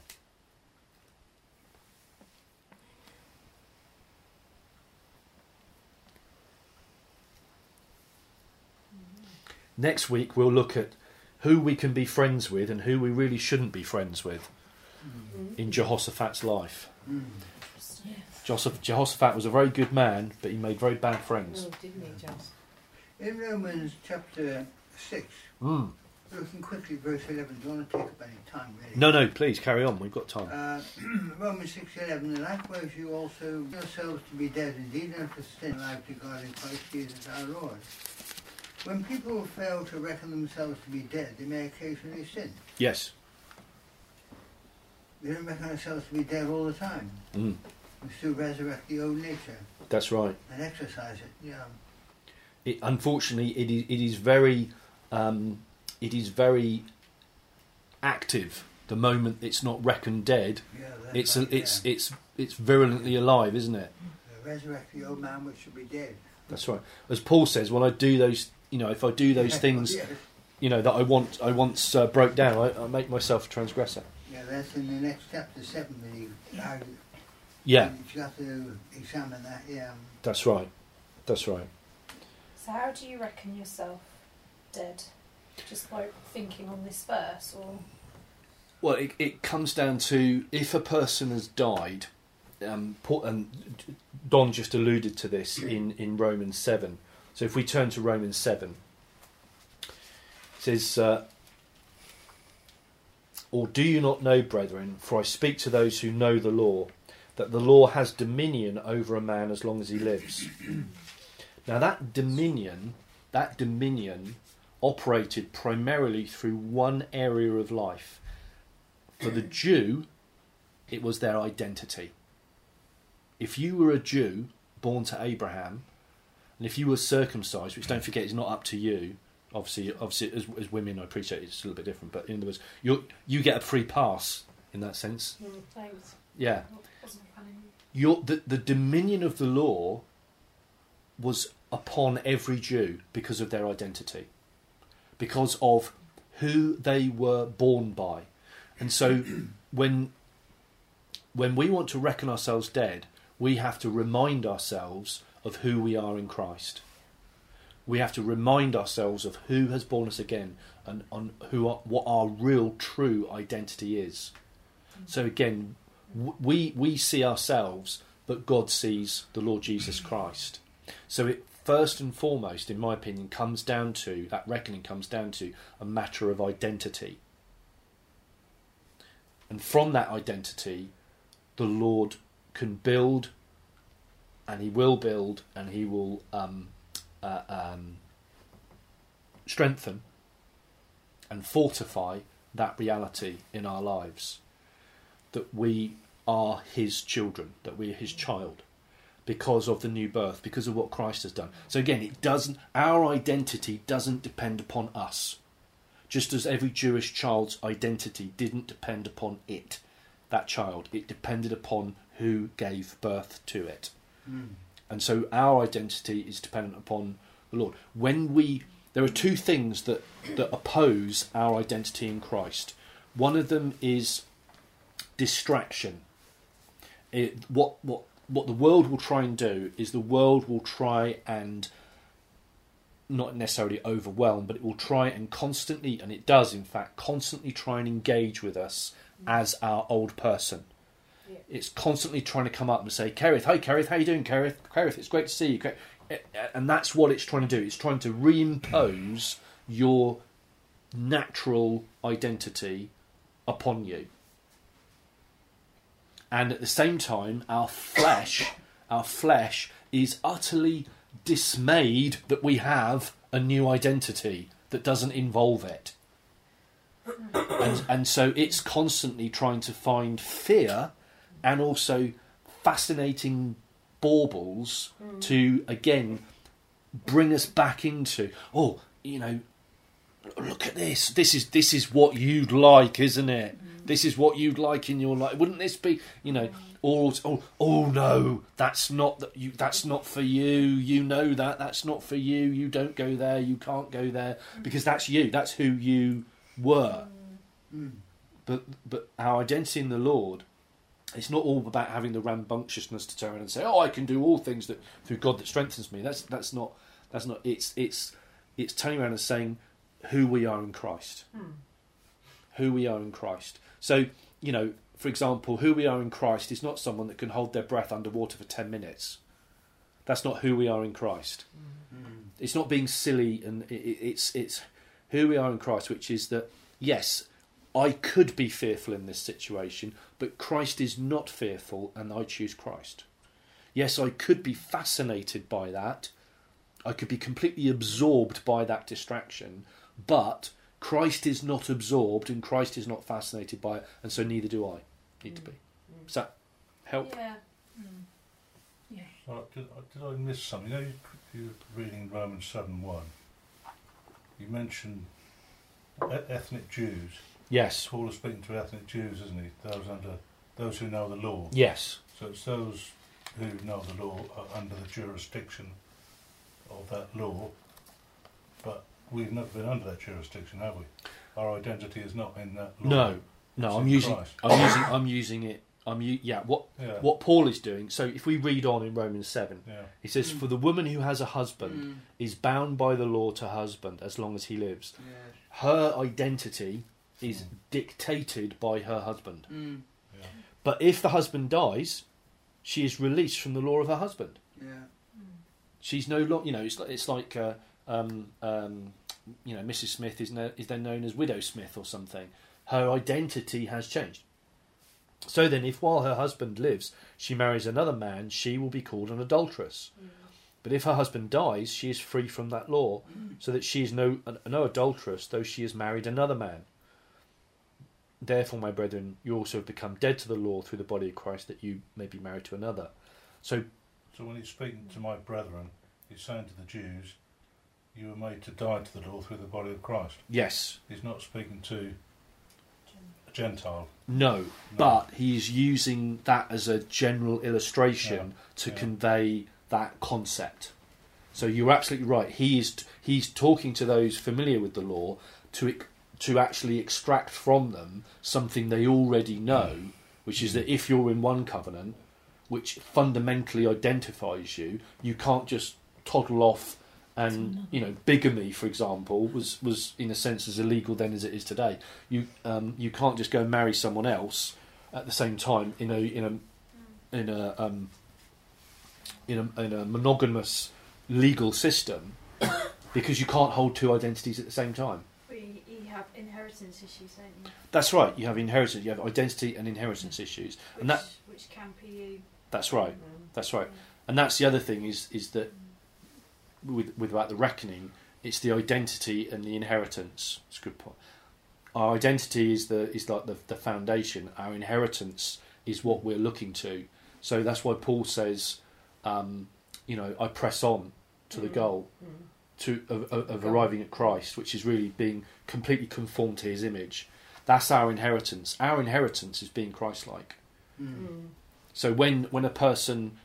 Next week we'll look at who we can be friends with and who we really shouldn't be friends with in Jehoshaphat's life. Jehoshaphat was a very good man, but he made very bad friends. Oh, didn't he just? In Romans chapter 6, looking quickly at verse 11, do you want to take up any time really? No, please carry on, we've got time. Romans 6:11, likewise you also yourselves to be dead indeed unto sin, alive to God in Christ Jesus our Lord. When people fail to reckon themselves to be dead, they may occasionally sin. Yes. We don't reckon ourselves to be dead all the time. We still resurrect the old nature. That's right. And exercise it. Yeah. Unfortunately, it is very active. The moment it's not reckoned dead, it's virulently alive, isn't it? Resurrect the old man which should be dead. That's right. As Paul says, when I do those, if I do those things, that I once broke down, I make myself a transgressor. Yeah, that's in the next chapter 7 when you have to examine that. Yeah. That's right. That's right. So how do you reckon yourself dead? Just by thinking on this verse, or? Well, it comes down to if a person has died, and Don just alluded to this in Romans 7. So if we turn to Romans 7, it says, or do you not know, brethren, for I speak to those who know the law, that the law has dominion over a man as long as he lives. Now that dominion operated primarily through one area of life. For the Jew, it was their identity. If you were a Jew born to Abraham, and if you were circumcised, which don't forget is not up to you, obviously as women, I appreciate it's a little bit different, but in other words, you get a free pass in that sense. Thanks. Yeah. The dominion of the law was upon every Jew because of their identity, because of who they were born by. And so when we want to reckon ourselves dead, we have to remind ourselves of who we are in Christ. We have to remind ourselves of who has born us again and on what our real true identity is. So again, we see ourselves, but God sees the Lord Jesus Christ. So it first and foremost, in my opinion, that reckoning comes down to a matter of identity. And from that identity, the Lord can build, and he will build, and he will strengthen and fortify that reality in our lives, that we are his children, that we are his child, because of the new birth, because of what Christ has done. So again, our identity doesn't depend upon us, just as every Jewish child's identity didn't depend upon that child. It depended upon who gave birth to it. And so our identity is dependent upon the Lord. There are two things that oppose our identity in Christ. One of them is distraction. What the world will try and do is the world will try and not necessarily overwhelm, but it will try and constantly, and it does in fact, constantly try and engage with us as our old person. Yeah. It's constantly trying to come up and say, Kerith, hey Kerith, how you doing, Kerith? Kerith, it's great to see you. And that's what it's trying to do. It's trying to reimpose your natural identity upon you. And at the same time, our flesh is utterly dismayed that we have a new identity that doesn't involve it. And so it's constantly trying to find fear and also fascinating baubles to, again, bring us back into, look at this. This is what you'd like, isn't it? This is what you'd like in your life. Wouldn't this be, oh no, that's not for you. You know that's not for you. You don't go there. You can't go there because that's you. That's who you were. But our identity in the Lord, it's not all about having the rambunctiousness to turn around and say, I can do all things that through God that strengthens me. That's not. It's turning around and saying who we are in Christ. Who we are in Christ. So, for example, who we are in Christ is not someone that can hold their breath underwater for 10 minutes. That's not who we are in Christ. It's not being silly, and it's who we are in Christ, which is that, yes, I could be fearful in this situation, but Christ is not fearful, and I choose Christ. Yes, I could be fascinated by that. I could be completely absorbed by that distraction, but Christ is not absorbed and Christ is not fascinated by it, and so neither do I need to be. Does that help? Yeah. So did I miss something? You're reading Romans 7:1. You mentioned ethnic Jews. Yes. Paul is speaking to ethnic Jews, isn't he? Those who know the law. Yes. So it's those who know the law are under the jurisdiction of that law, but we've never been under that jurisdiction, have we? Our identity is not in that law. No. I'm using it. What Paul is doing. So if we read on in Romans 7, he says, "For the woman who has a husband is bound by the law to her husband as long as he lives. Yes. Her identity is dictated by her husband. But if the husband dies, she is released from the law of her husband. She's no longer, it's like Mrs. Smith is then known as Widow Smith or something. Her identity has changed. So then, if while her husband lives, she marries another man, she will be called an adulteress. But if her husband dies, she is free from that law, so that she is no adulteress, though she has married another man. Therefore, my brethren, you also have become dead to the law through the body of Christ, that you may be married to another." So when he's speaking to my brethren, he's saying to the Jews, you were made to die to the law through the body of Christ. Yes. He's not speaking to a Gentile. No, but he's using that as a general illustration to convey that concept. So you're absolutely right. He's talking to those familiar with the law to actually extract from them something they already know, which is that if you're in one covenant, which fundamentally identifies you, you can't just toddle off. And bigamy, for example, was in a sense as illegal then as it is today. You can't just go and marry someone else at the same time in a monogamous legal system, because you can't hold two identities at the same time. You have inheritance issues, don't you? That's right. You have inheritance. You have identity and inheritance issues, which camper you. That's right. That's right. And that's the other thing is that. With about the reckoning, it's the identity and the inheritance. It's a good point. Our identity is like the foundation. Our inheritance is what we're looking to. So that's why Paul says, I press on to the goal of arriving at Christ, which is really being completely conformed to His image. That's our inheritance. Our inheritance is being Christ-like. So when a person,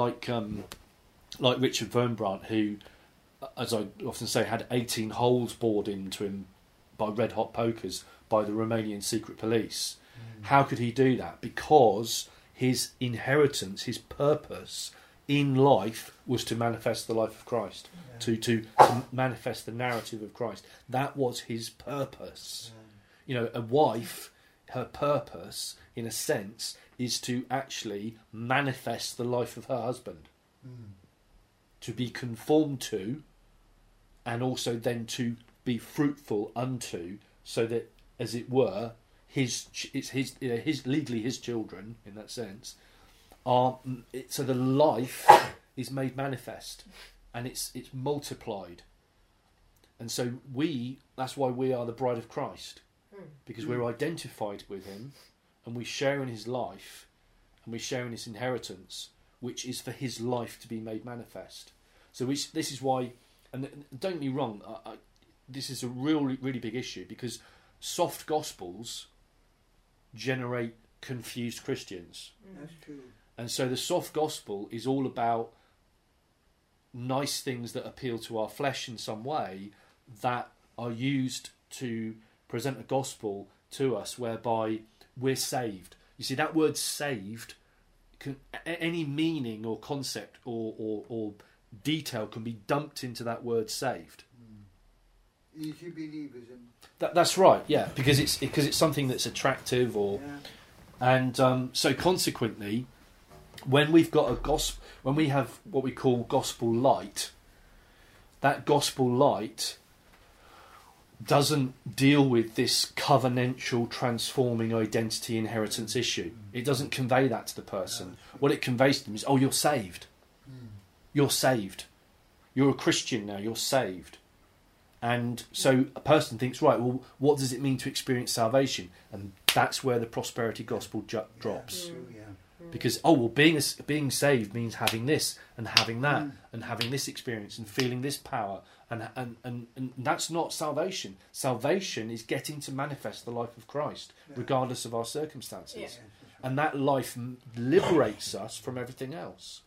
like Richard Wurmbrand, who, as I often say, had 18 holes bored into him by red hot pokers by the Romanian secret police. How could he do that? Because his inheritance, his purpose in life was to manifest the life of Christ, to manifest the narrative of Christ. That was his purpose. A wife, her purpose, in a sense, is to actually manifest the life of her husband. To be conformed to, and also then to be fruitful unto, so that, as it were, his legally his children, in that sense, are so the life is made manifest, and it's multiplied, and so that's why we are the bride of Christ, because we're identified with Him, and we share in His life, and we share in His inheritance, which is for His life to be made manifest. So this is why, and don't get me wrong, this is a really big issue, because soft gospels generate confused Christians. That's true. And so the soft gospel is all about nice things that appeal to our flesh in some way, that are used to present a gospel to us whereby we're saved. You see, that word saved, any meaning or concept or detail can be dumped into that word saved. Easy believism. That's right, yeah, because it's something that's attractive, so consequently, when we've got when we have what we call gospel light, that gospel light doesn't deal with this covenantal transforming identity inheritance issue. It doesn't convey that to the person. What it conveys to them is, oh, you're saved. You're saved. You're a Christian now, you're saved. And so a person thinks, right, well, what does it mean to experience salvation? And that's where the prosperity gospel drops. Because, being saved means having this and having that and having this experience and feeling this power. And that's not salvation. Salvation is getting to manifest the life of Christ, regardless of our circumstances. And that life liberates us from everything else.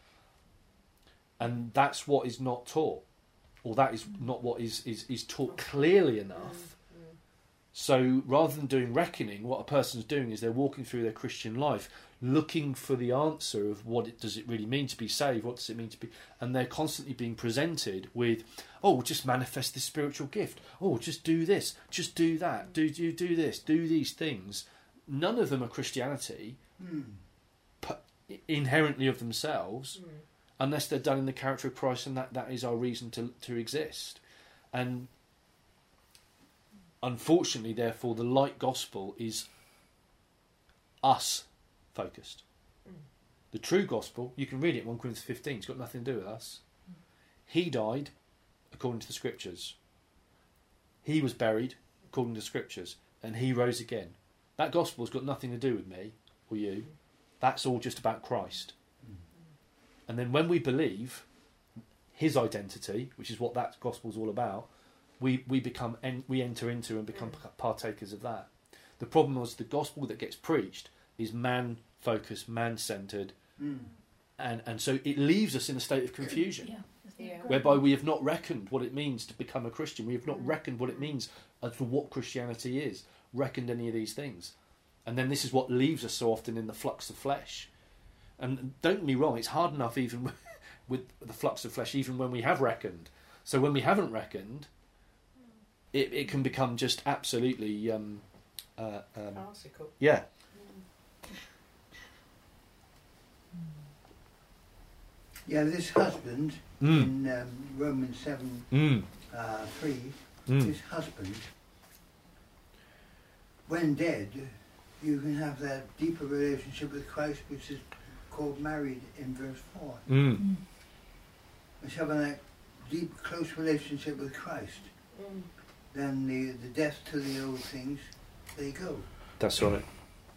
And that's what is not taught. Or that is not what is taught clearly enough. So rather than doing reckoning, what a person's doing is they're walking through their Christian life looking for the answer of does it really mean to be saved, what does it mean to be, and they're constantly being presented with, oh, just manifest this spiritual gift, oh, just do this, just do that, do this, do these things. None of them are Christianity inherently of themselves, unless they're done in the character of Christ, and that is our reason to exist. And unfortunately, therefore, the light gospel is us focused. The true gospel, you can read it in 1 Corinthians 15, it's got nothing to do with us. He died according to the scriptures. He was buried according to the scriptures, and he rose again. That gospel's got nothing to do with me or you. That's all just about Christ. And then when we believe his identity, which is what that gospel's all about, we enter into and become partakers of that. The problem was the gospel that gets preached is man-focused, man-centred, and so it leaves us in a state of confusion, whereby we have not reckoned what it means to become a Christian. We have not reckoned what it means as to what Christianity is, reckoned any of these things. And then this is what leaves us so often in the flux of flesh. And don't get me wrong, it's hard enough even with the flux of flesh, even when we have reckoned. So when we haven't reckoned, it can become just absolutely Farcical. yeah. Yeah, this husband in Romans 7 3, this husband, when dead, you can have that deeper relationship with Christ, which is called married in verse 4. It's having that deep, close relationship with Christ. Then the death to the old things, they go. That's right.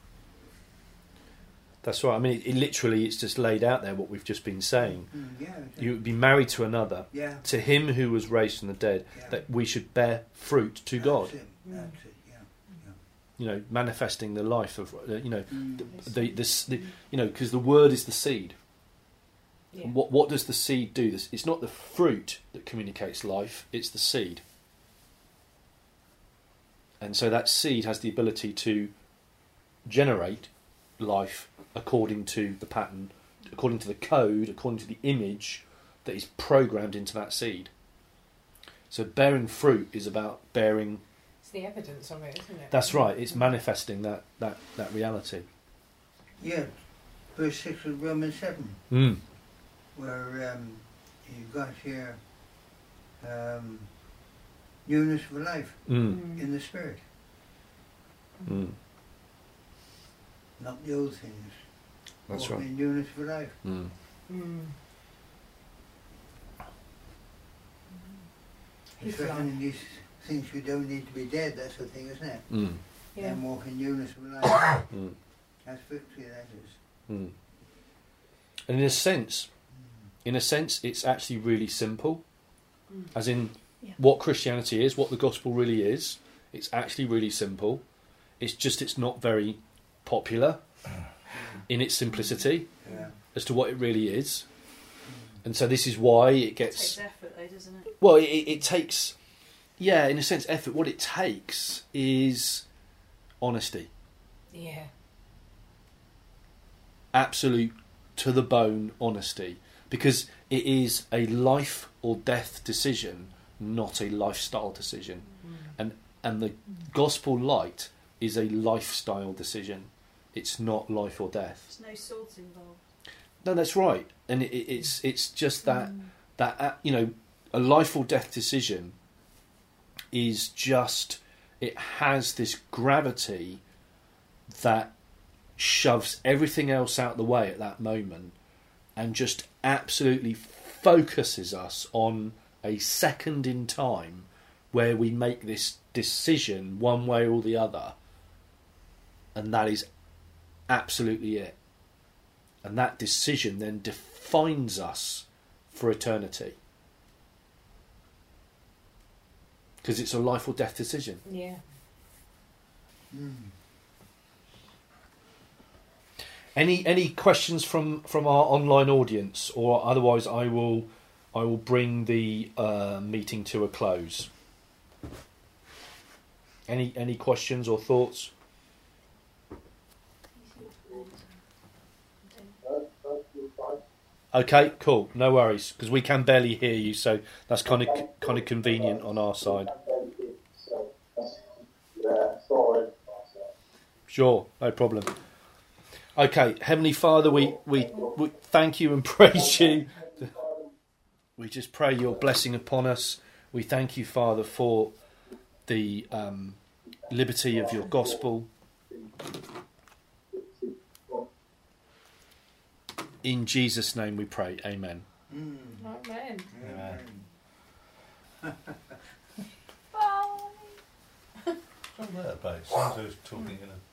That's right. I mean, it literally, it's just laid out there what we've just been saying. Yeah. You would be married to another, Yeah. to him who was raised from the dead, Yeah. that we should bear fruit to God. That's it. That's it. Yeah. You know, manifesting the life of, you know, Mm. the you know, because the word is the seed. Yeah. And what does the seed do? It's not the fruit that communicates life; it's the seed. And so that seed has the ability to generate life according to the pattern, according to the code, according to the image that is programmed into that seed. So bearing fruit is about bearing. It's the evidence of it, isn't it? That's right. It's manifesting that reality. Yeah. Verse 6 of Romans 7, where you've got here newness of life in the Spirit. Not the old things. That's Walking right. in newness of life. His It's reckoning these things you don't need to be dead, that's the thing, isn't it? Yeah. And walk in newness of life. That's victory, that is. And in a sense, it's actually really simple. As in, what Christianity is, what the gospel really is. It's actually really simple. It's just it's not very popular in its simplicity Yeah. as to what it really is. And so this is why it It gets... takes effort though, doesn't it? Well, it takes... Yeah, in a sense, effort. What it takes is honesty. Yeah. Absolute, to the bone honesty. Because it is a life or death decision, not a lifestyle decision. And the gospel light is a lifestyle decision. It's not life or death. There's no salt involved. No, that's right. And it's just that you know, a life or death decision is just, it has this gravity that shoves everything else out the way at that moment and just absolutely focuses us on a second in time where we make this decision one way or the other, and that is absolutely it. And that decision then defines us for eternity, because it's a life or death decision. Yeah. Any questions from our online audience, or otherwise I will bring the meeting to a close. Any questions or thoughts? Okay, cool. No worries, because we can barely hear you, so that's kind of convenient on our side. Sure, no problem. Okay, Heavenly Father, we thank you and praise you. We just pray your blessing upon us. We thank you, Father, for the liberty of your gospel. In Jesus' name we pray. Amen. Amen. Bye. What's that about? It sounds like I was talking in a